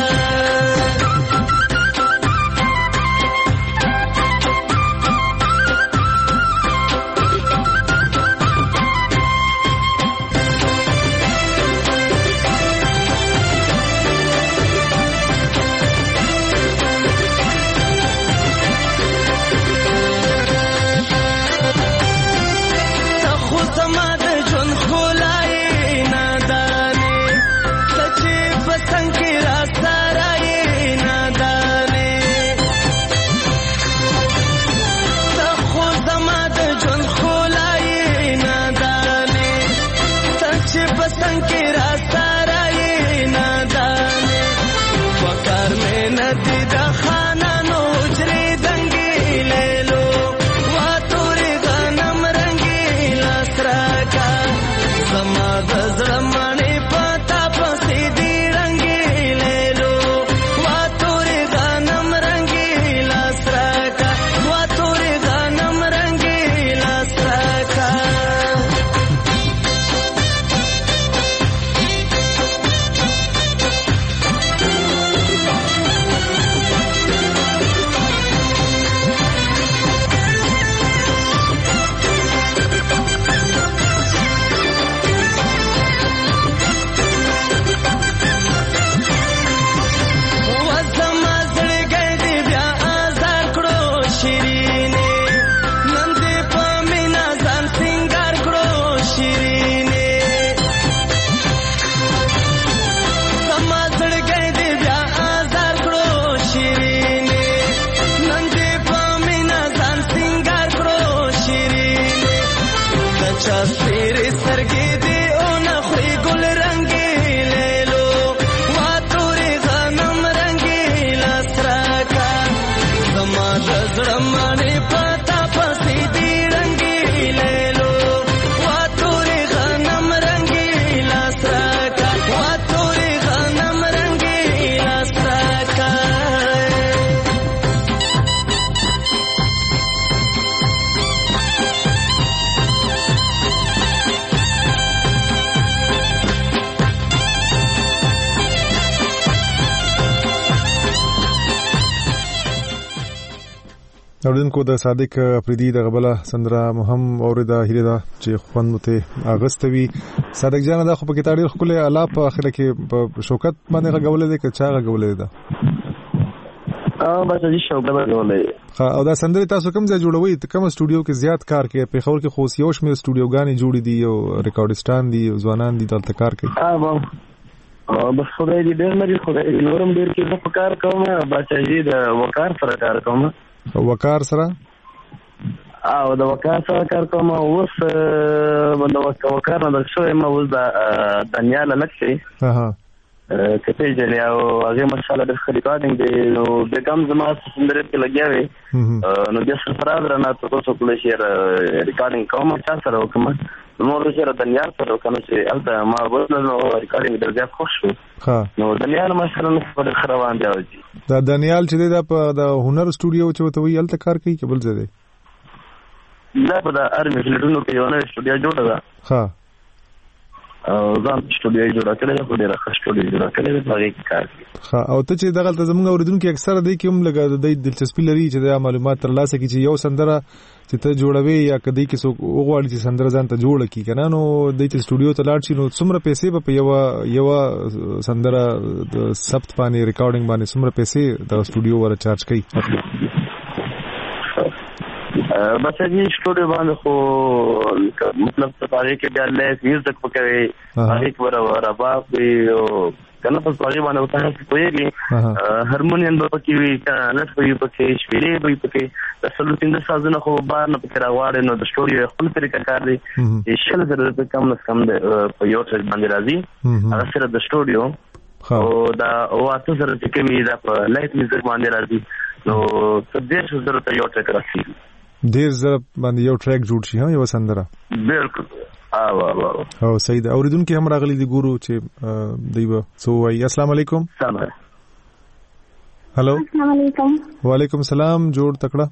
چا سپیرې سترګې دې او نه خوري ګل رنګې لیلو وا تورې غنم رنګې لاس راکا زما د زړه مڼې پتا پسې دې رنګې لیلو وا تورې غنم رنګې لاس راکا وا تورې غنم رنګې لاس راکا اوریدونکو د صادق پریدي د غبله سندره مهم اوریدا هیله ده چې خوند مته اغستوي. صادق جان دا خو په کې تاریخ کله الا په اخره کې په شوکت باندې غولې ده که چا غولې ده؟ اه بس دې شوکت غولې. ها او دا سندره تاسو کوم ځای جوړوي؟ کوم استودیو کې زیات کار کوي؟ په خبر کې خو یو شمېر استودیوګانې جوړې دي او ریکارډستان دي او ځوانان دي دلته کار کوي. اه بس خدای دې ډېر مری خدای دې نورم ډېر کې په کار کوم بچا دې د وقار سره کار کوم. وقار سره او د وقار سره کار کوم اوس د وقار نه شوې ما اوس د دنیا لکه ها کته جنې او هغه مشاله د ریکارډینګ دی نو د کم زما سندره کې لګیاوي نو د سره درنه تاسو په لشي ریکارډینګ کوم څه سره وکم نو د سره دنیا سره کوم چې البته ما ورته نو ریکارډینګ درځه خوښ شو. ها نو دنیال مشاله نو په خروان دی دا دنیال چې د په د هنر استودیو چې وته وی الته کار کوي کبل ځای دی دا په د ارمي فلټونو کې یو نه استودیو جوړه ده. ها او ځان استودیو جوړه کړې ده په ډېر ښه استودیو جوړه کړې ده په کې کار کوي. ها او ته چې دغه ته زموږ اوریدونکو اکثره دی کوم لګا د دلچسپي لري چې د معلومات ترلاسه کړي چې یو سندره چې ته جوړوي یا کدی کې څوک وغواړي چې سندره ځان ته جوړ کړي کنه نو د دې استودیو ته لاړ شي نو څومره پیسې په یو یو سندره د ثبت باندې ریکارډینګ باندې څومره پیسې د استودیو ور چارج کوي؟ بس دې استودیو باندې خو مطلب څه پاره کې بیا له میوزیک پکوي هغه ور ور باب او کنه په ځای باندې وته چې کوي هارمونیم په کې وي کنه په کې شپېلې په کې د سلوتین د سازونه خو بار نه پکې راوړل نو د استودیو خپل طریقه کار دی چې شل زره په کم نه کم په یو څه باندې راځي هغه سره د استودیو او دا واته سره چې کومي دا په لایټ میوزیک باندې راځي نو څه دې زره ته یو ټریک راځي ډیر زره باندې یو ټریک جوړ شي ها یو سندره بالکل. او او او سید اوریدونکو هم راغلي دي ګورو چې دیو سو وای السلام علیکم. سلام. هلو السلام علیکم. وعلیکم السلام. جوړ تکړه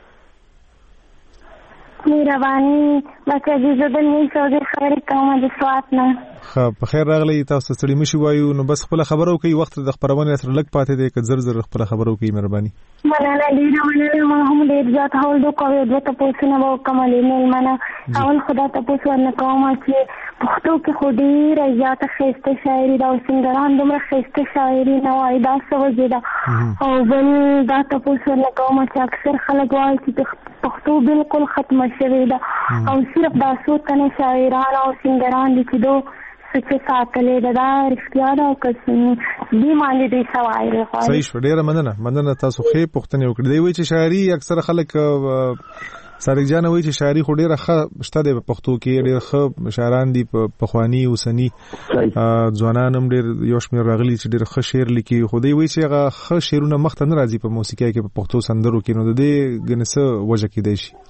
مهرباني بچا دې زدن نه څه خبرې کوم د سوات نه. ها په خیر راغلی تاسو ستړي مشي وایو نو بس خپل خبرو کوي وخت د خبرونه سره لګ پاتې دی که زر زر خپل خبرو کوي مهرباني. مننه ډیره مننه ما هم ډیر زیات هول دو کوي د تاسو نه وو کومه نه مننه اول خدا تاسو ورنه کوم چې پښتو کې خو ډیره زیاته خسته شاعري دا سنگران دومره خسته شاعري نه وای دا څه وجه ده او بل دا تاسو ورنه کوم چې اکثر خلک وایي چې پښتو بالکل ختمه شوې ده او صرف دا څو تنه شاعران او سنگران دي چې دوی څه ساتلې ده دا رښتیا ده او که دې باندې دې سوای صحیح شو. ډیره مننه مننه تاسو خې پوښتنه وکړې دی وی چې شاعري اکثر خلک صادق جان وی چې شاعري خو ډیره ښه شته د پښتو کې ډیره ښه شاعران دي په خواني اوسنی ځوانان هم ډیر یو شمېر راغلي چې ډیر ښه شعر لیکي خو دی وی چې هغه ښه شعرونه مخ ته نه راځي په موسیقۍ کې په پښتو سندرو کې نو د دې ګنسه وجه کې دی شي.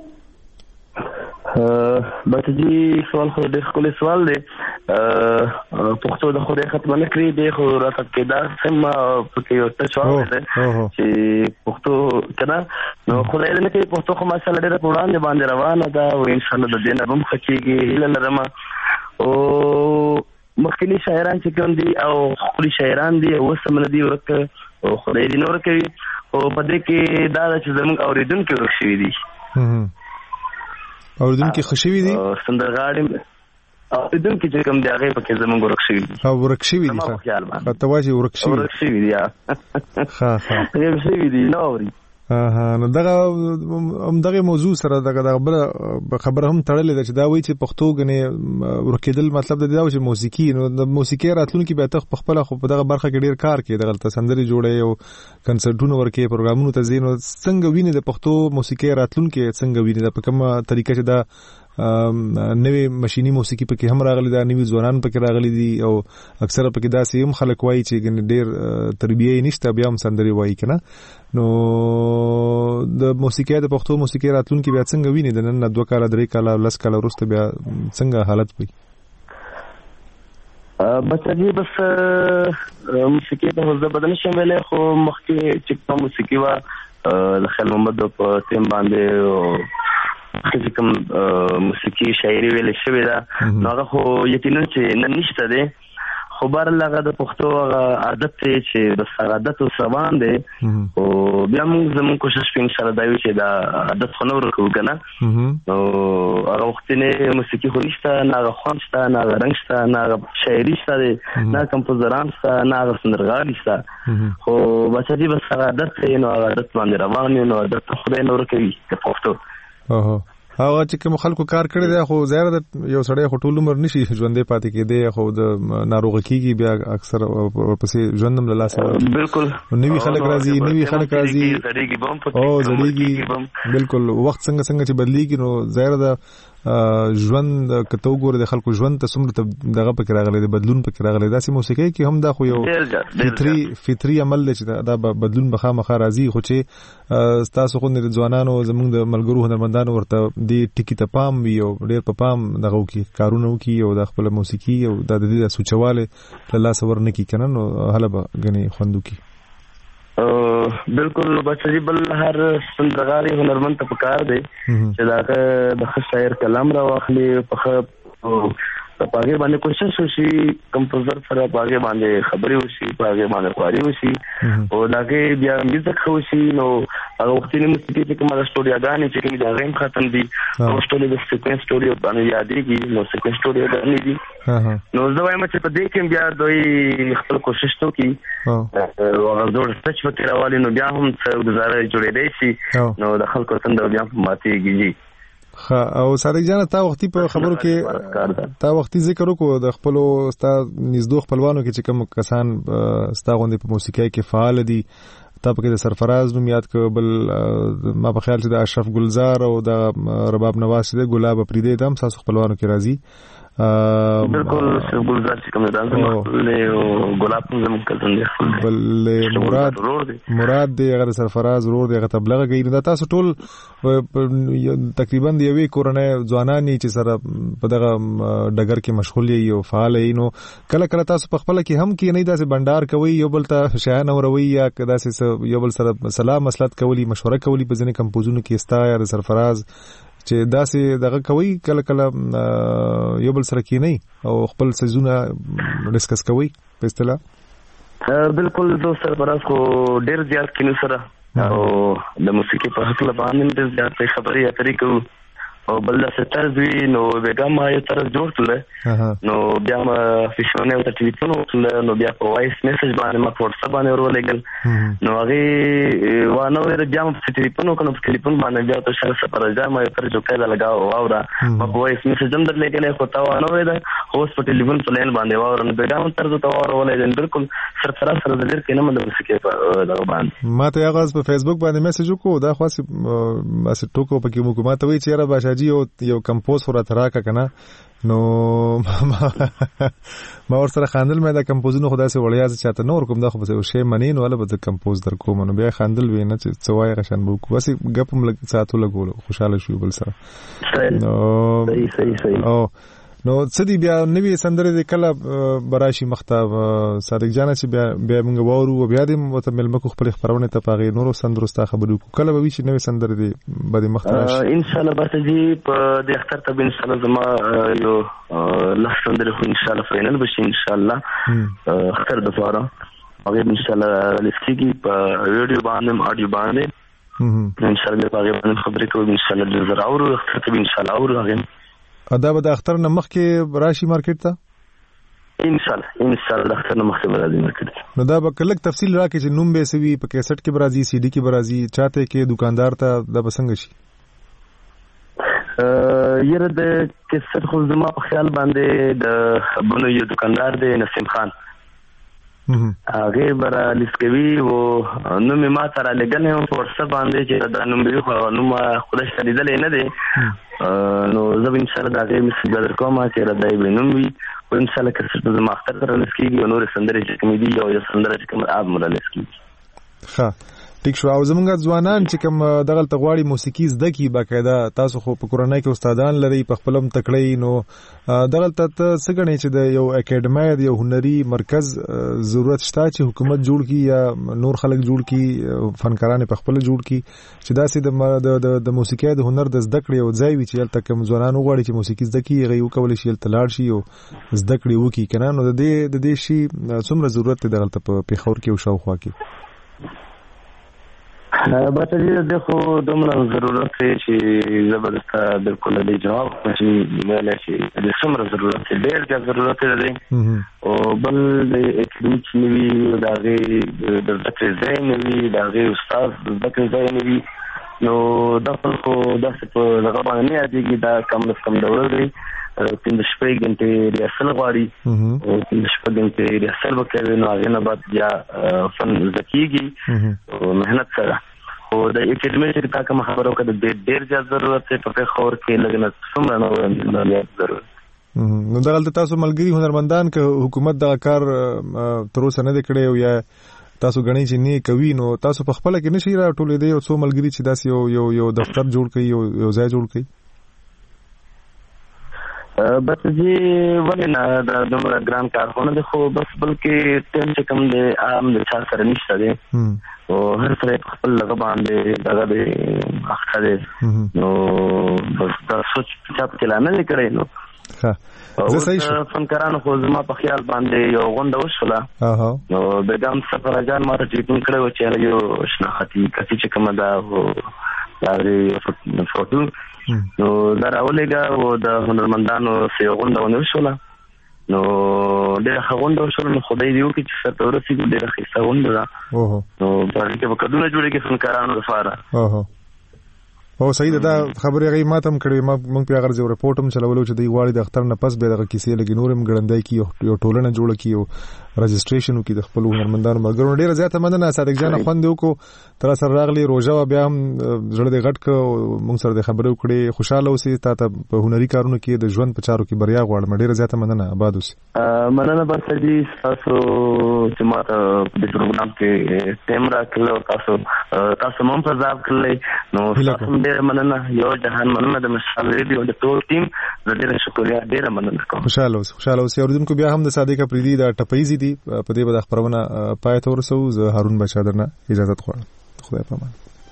بس جی سوال خو ډېر ښکلی سوال دی پښتو د خدای ختمه نه کړي دی خو راته کېدا سم پکې یو څه سوال دی چې پښتو کنه نو خدای دې نه کوي پښتو خو ماشاءالله ډېره په وړاندې باندې روانه ده او انشاءالله د دې نه هم ښه کېږي هیله لرم. او مخکیني شاعران چې کوم دي او ښکلي شاعران دي اوس هم نه دي ورک او خدای دې نور کوي او په دې کې دا چې زموږ اورېدونکي ورک شوي دي اوریدونکو خوشوي دي سندرغاړي اوریدونکو چې کوم دی هغه پکې زمونږ ورکشي دي او ورکشي دي ښه ته واجی ورکشي ورکشي دي یا ښه ښه ورکشي دي نو وري ها نو دغه هم دغه موضوع سره دغه خبره هم تړلې ده چې دا وایي چې پښتو غنې ورکېدل مطلب د دې چې موسیقي نو د موسیقي راتلونکي به ته خپل خو په دغه برخه کې ډیر کار کوي دغه تسندري جوړي او کنسرټونه ورکې پروګرامونو ته زینو څنګه ویني د پښتو موسیقي راتلونکي څنګه ویني د په کومه طریقه چې دا نوې ماشيني موسیقي پکې هم راغلي دا نوې ځوانان پکې راغلي دي او اکثره پکې داسې هم خلک وایي چې ډېر تربیه نشته بیا هم سندري وایي کنه نو د موسیقي د پښتو موسیقي راتلونکي بیا څنګه ویني د نن دوه کال درې کال لس کال وروسته بیا څنګه حالت وي بس دې بس موسیقي ته وځه بدل شم ویلې خو مخکې چې په موسیقي وا د خیال محمد په تیم باندې او کوم موسیقي شاعري ویل شوی دا نو هغه خو یقینا چې نن نشته دی خو بار لغه د پښتو عادت چې د عادت او سبان دی او بیا موږ زموږ کوشش کوو ان شاء الله دا وي چې دا عادت خو نور کوو کنه او هغه وخت نه موسیقي خو نشته نه هغه خوان شته نه هغه رنګ شته نه هغه شاعري شته نه کمپوزران شته نه هغه سندرغاړي شته خو بس دې بس عادت نو عادت باندې روان نو عادت خدای نور کوي د پښتو اوه هغه چې کوم خلکو کار کړی دی خو زیات یو سړی خو ټول عمر نشي ژوندې پاتې کېدی خو د ناروغ کیږي بیا اکثر ورپسې ژوندم له لاسه بالکل نوی خلک راځي نوی خلک راځي او زړیږي بالکل وخت څنګه څنګه چې بدلیږي نو زیات د ژوند کته وګوره د خلکو ژوند ته څومره دغه پکې راغلی د بدلون پکې راغلی داسې موسیقي کې هم دا خو یو فطري فطري عمل دی چې دا بدلون به خامخا راځي خو چې تاسو خو د ځوانانو زموږ د ملګرو هنرمندانو ورته د ټکی ته پام وي او ډېر په پام دغه وکي کارونه وکي او د خپل موسیقي او د دې سوچواله له لاس ورنه کی کنه نو هله به غني خوندو کی بالکل بچی بل هر سندرغاړي هنرمند ته پکار دی چې دا د شاعر کلام را واخلي په په پاګه باندې کوشش وشي کمپوزر سره پاګه باندې خبري وشي پاګه باندې خواري وشي او داګه بیا میوزیک خوشي نو هغه وخت نه موسیقي چې کومه سټوري غانې چې کومه د غیم ختم دي او سټوري د سیکوینس سټوري باندې یادېږي نو سیکوینس سټوري غانې دي نو زه وایم چې په دې کې بیا دوی خپل کوشش وکړي او هغه زور سچ وکړي راوالي نو بیا هم څه گزاره جوړې دی شي نو د خلکو څنګه بیا ماتېږي خا او صادق جان تا وختي په خبرو کې تا وختي ذکر وکړو د خپل ستا نږدې خپلوانو کې چې کوم کسان ستا غوندي په موسیقۍ کې فعال دي تا په کې د سرفراز نوم یاد ک بل ما په خیال چې د اشرف گلزار او د رباب نواز د ګلاب پریدې دم تاسو خپلوانو کې راځي بالکل ګلزار چې کوم راځي له ګلاب زموږ کزن دی بل مراد مراد دی هغه سرفراز ورور دی هغه تبلیغ کوي نو تاسو ټول تقریبا دی یوې کورنۍ ځوانانی چې سره په دغه ډګر کې مشغول یي او فعال یي نو کله کله تاسو په خپل کې هم کې نه داسې بندر کوي یو بل ته شایان اوروي یا داسې یو بل سره سلام مسلط کوي مشوره کوي په ځینې کمپوزونو کې استا یا سرفراز چې داسې دغه کوي کله کله یو بل سره کې نه او خپل سيزونه ډیسکس کوي په اصطلاح بالکل دوه سرفراز کو ډیر زیات کینو سره او د موسیقي په حق له باندې ډیر زیات خبرې اترې کوو او بل څه طرز وی نو وګا ما یو طرز جوړ کړل نو بیا ما فیشونه او ټلیفون وکړل نو بیا په وایس میسج باندې ما په واتس باندې ورولېګل نو هغه وانه ور بیا په ټلیفون وکړم په ټلیفون باندې بیا ته شر سره راځه ما یو طرز جوړ لګاو واورا ما په وایس میسج هم درلېګل خو تا وانه ور دا اوس په ټلیفون په لین باندې واورا نو بیا هم طرز ته ورولېګل بالکل سر سره سره د ډېر کینه مله موسیقي په دا باندې ما ته هغه په فیسبوک باندې میسج وکړو دا خاص اس ټوکو په کې مو کومه ته وی چیرې باشه جی یو یو کمپوز ورا تراکه کنه نو ما ور سره خاندل مې دا کمپوزونو خدای سي وړیا چاته نور کوم دا خو به شی منین ولا به کمپوز در کوم نو بیا خاندل وینه چې څوای غشن بو بس غپ هم لګ ساتو لګول خوشاله شو بل سره نو صحیح صحیح صحیح او نو څدی بیا نوی سندره د کله براشي مختاب صادق جان چې بیا بیا موږ وورو بیا د مت ملمکو خپل خبرونه ته پاغي نورو سندرستا خبرو کله به چې نوی سندره دی بعد مختار ان شاء الله بس جی په د اختر ته ان شاء الله زما یو لاس سندره خو ان شاء الله فاینل بشي ان شاء الله اختر د فاره هغه ان شاء الله لسکیږي په ویډیو باندې اډیو باندې ان شاء الله په هغه خبرې کوو ان شاء الله زرا او اختر ته ان شاء الله او هغه ادا به د اختر نه مخکې راشي مارکیټ ته ان شاء الله ان شاء الله اختر نه مخکې راځي مارکیټ نو دا به کله تفصیل راکې چې نوم به سوي په کیسټ کې برازي سی ډي کې برازي چاته کې دکاندار ته د بسنګ شي یره د کیسټ خو زما په خیال باندې د بنو یو دکاندار دی نسیم خان هغه برا لسکوي او نو می ما سره لګنه او ورسره باندې چې دا نوم به خو نو ما خدای شته لیدل نه دي نو زه به ان شاء الله دا غي مس بدر کوم چې را دای به نوم وي او ان شاء الله که څه زما اختر تر لسکيږي او نور سندره چې کوم دي او یو سندره چې کوم اب مر لسکيږي ښه ټیک شو. او زمونږ ځوانان چې کوم دغه تغواړي موسیقي زده کی باقاعده تاسو خو په کورنۍ کې استادان لري په خپلم تکړی نو دغه ته څه غني چې د یو اکیډمي د یو هنري مرکز ضرورت شته چې حکومت جوړ کی یا نور خلک جوړ کی فنکاران په خپل جوړ کی چې داسې د د موسیقي د هنر د زده کړې او ځای وي چې تل کوم ځوانان وغواړي چې موسیقي زده کی غي وکول شي تل لاړ شي او زده کړې وکي کنه نو د دې د دې شي څومره ضرورت دی دغه په پیښور کې او شاوخوا کې باته دې د خو دومره ضرورت دی چې زبردست بالکل دې جواب چې مله چې د څومره ضرورت دی ډېر د ضرورت دی او بل د اکیډمیک نیوی داغه د ذکر ځای نیوی داغه استاد د ذکر ځای نیوی نو دا خو د څه په لغه باندې یادېږي دا کم نه کم ډول دی تین شپږ غنټې ریاست غواړي او تین شپږ غنټې ریاست وکړي نو هغه نه بعد یا فن زکیږي او مهنت سره او د اکیډمي چې تا کوم خبرو کې د ډېر زیات ضرورت دی په خور کې لګنه څومره نو زیات ضرورت نو دغه تاسو ملګری هنرمندان که حکومت دا کار تر اوسه نه کړی او یا تاسو غنی چې نه کوي نو تاسو په خپل کې نشي راټولې دی او څو ملګری چې داسې یو یو یو دفتر جوړ کړي او یو ځای جوړ کړي بس جی ولنا دا دومره ګران کارونه دي خو بس بلکې ټیم چې کوم دی عام د چا سره نشته دی او هر څه خپل لګ باندې دغه دی اخته نو بس دا سوچ چاپ کله نه کړی نو ها زه صحیح فنکارانو خو زما په خیال باندې یو غونډه وشوله اها نو بیگم سفر جان ماره ټیپینګ کړو چې یو شناختی کتی چې کوم دا هو دا فوټو نو دا راولېګا او د هنرمندانو سره غونډه وشوله نو ډېر غونډه وشوله نو خدای دې وکړي چې سره ورسېږي ډېر ښه غونډه ده اوه نو باندې کې وکړونه جوړېږي فنکارانو لپاره اوه او صحیح ده خبرې غي ماتم کړې ما مونږ په هغه ځای ریپورټم چلولو چې دی غواړي د اختر نه پس به دغه کیسې لګي نورم ګړندای کی یو ټولنه جوړه کی او رجسټریشن وکي د خپل هنرمندانو مګر ډیره زیاته مننه صادق جان خوند وکړو تر سره راغلی روزه بیا هم زړه دې غټ ک مونږ سره د خبرو کړې خوشاله اوسې تاسو په هنري کارونو کې د ژوند په چارو کې بریا غواړم ډیره زیاته مننه آباد اوسې مننه بس دي تاسو چې ما د پروګرام کې ټیم راکړل تاسو تاسو مون په ځاب کړل نو تاسو ډیره مننه یو جهان مننه د مشال ریډیو د ټول ټیم ډیره شکریا ډیره مننه کوم خوشاله اوسې خوشاله اوسې اوریدونکو بیا هم د صادق پریدي د ټپایزي دي په دې به د خبرونه پای ته ورسو زه هارون بچا درنه اجازه غواړم خدای پامان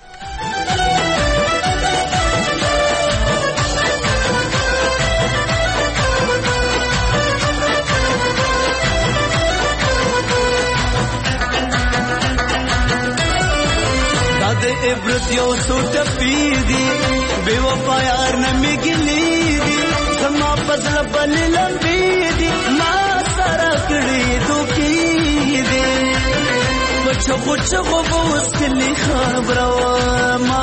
عبرت یو سوټ پیدي بے وفا یار نه میګلی دي زما پزله بل لمبي دي ما سره کړی دوکي دي پچ پچ غو وسلی خبره ما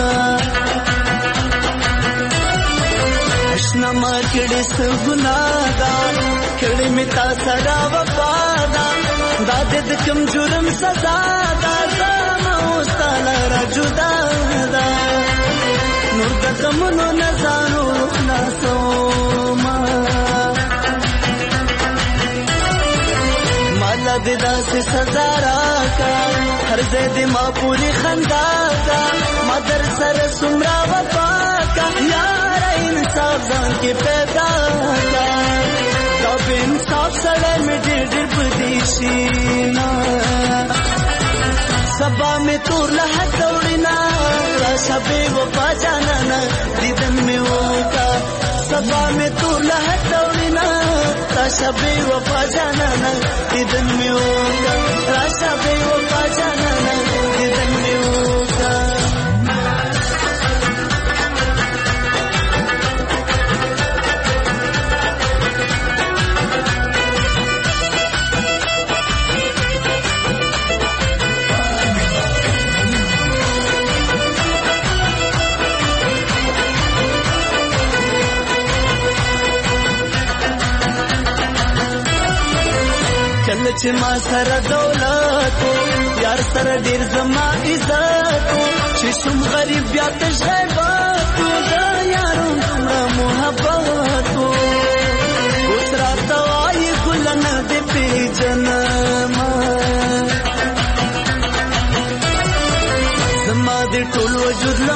اشنا ما کړي سګنا دا کړي می تا سره وفا دا د کوم جرم سزا دا ستاله جدا دا نور د کمنو نزانو خلاصو ما مالا د داسې سزا راکا هر ځای د ما پوری خندا کا ما در سره سمرا وفا کا یار انصاف ځان کې پیدا کا دا به انصاف سره مې ډېر ډېر پدې شي سبا میں تور لہت دوڑنا سبے وفا جانا دیدن میں ہوگا سبا میں تور لہت دوڑنا سبے وفا جانا دیدن میں ہوگا سبے وفا جانا دیدن میں ہوگا چې ما سره دولت یار سره ډیر زما عزت چې شم غریب بیا تش غیبت دا یارو دومره محبت اوس راته وایي ګل نه دې پیژنم زما دې ټول وجود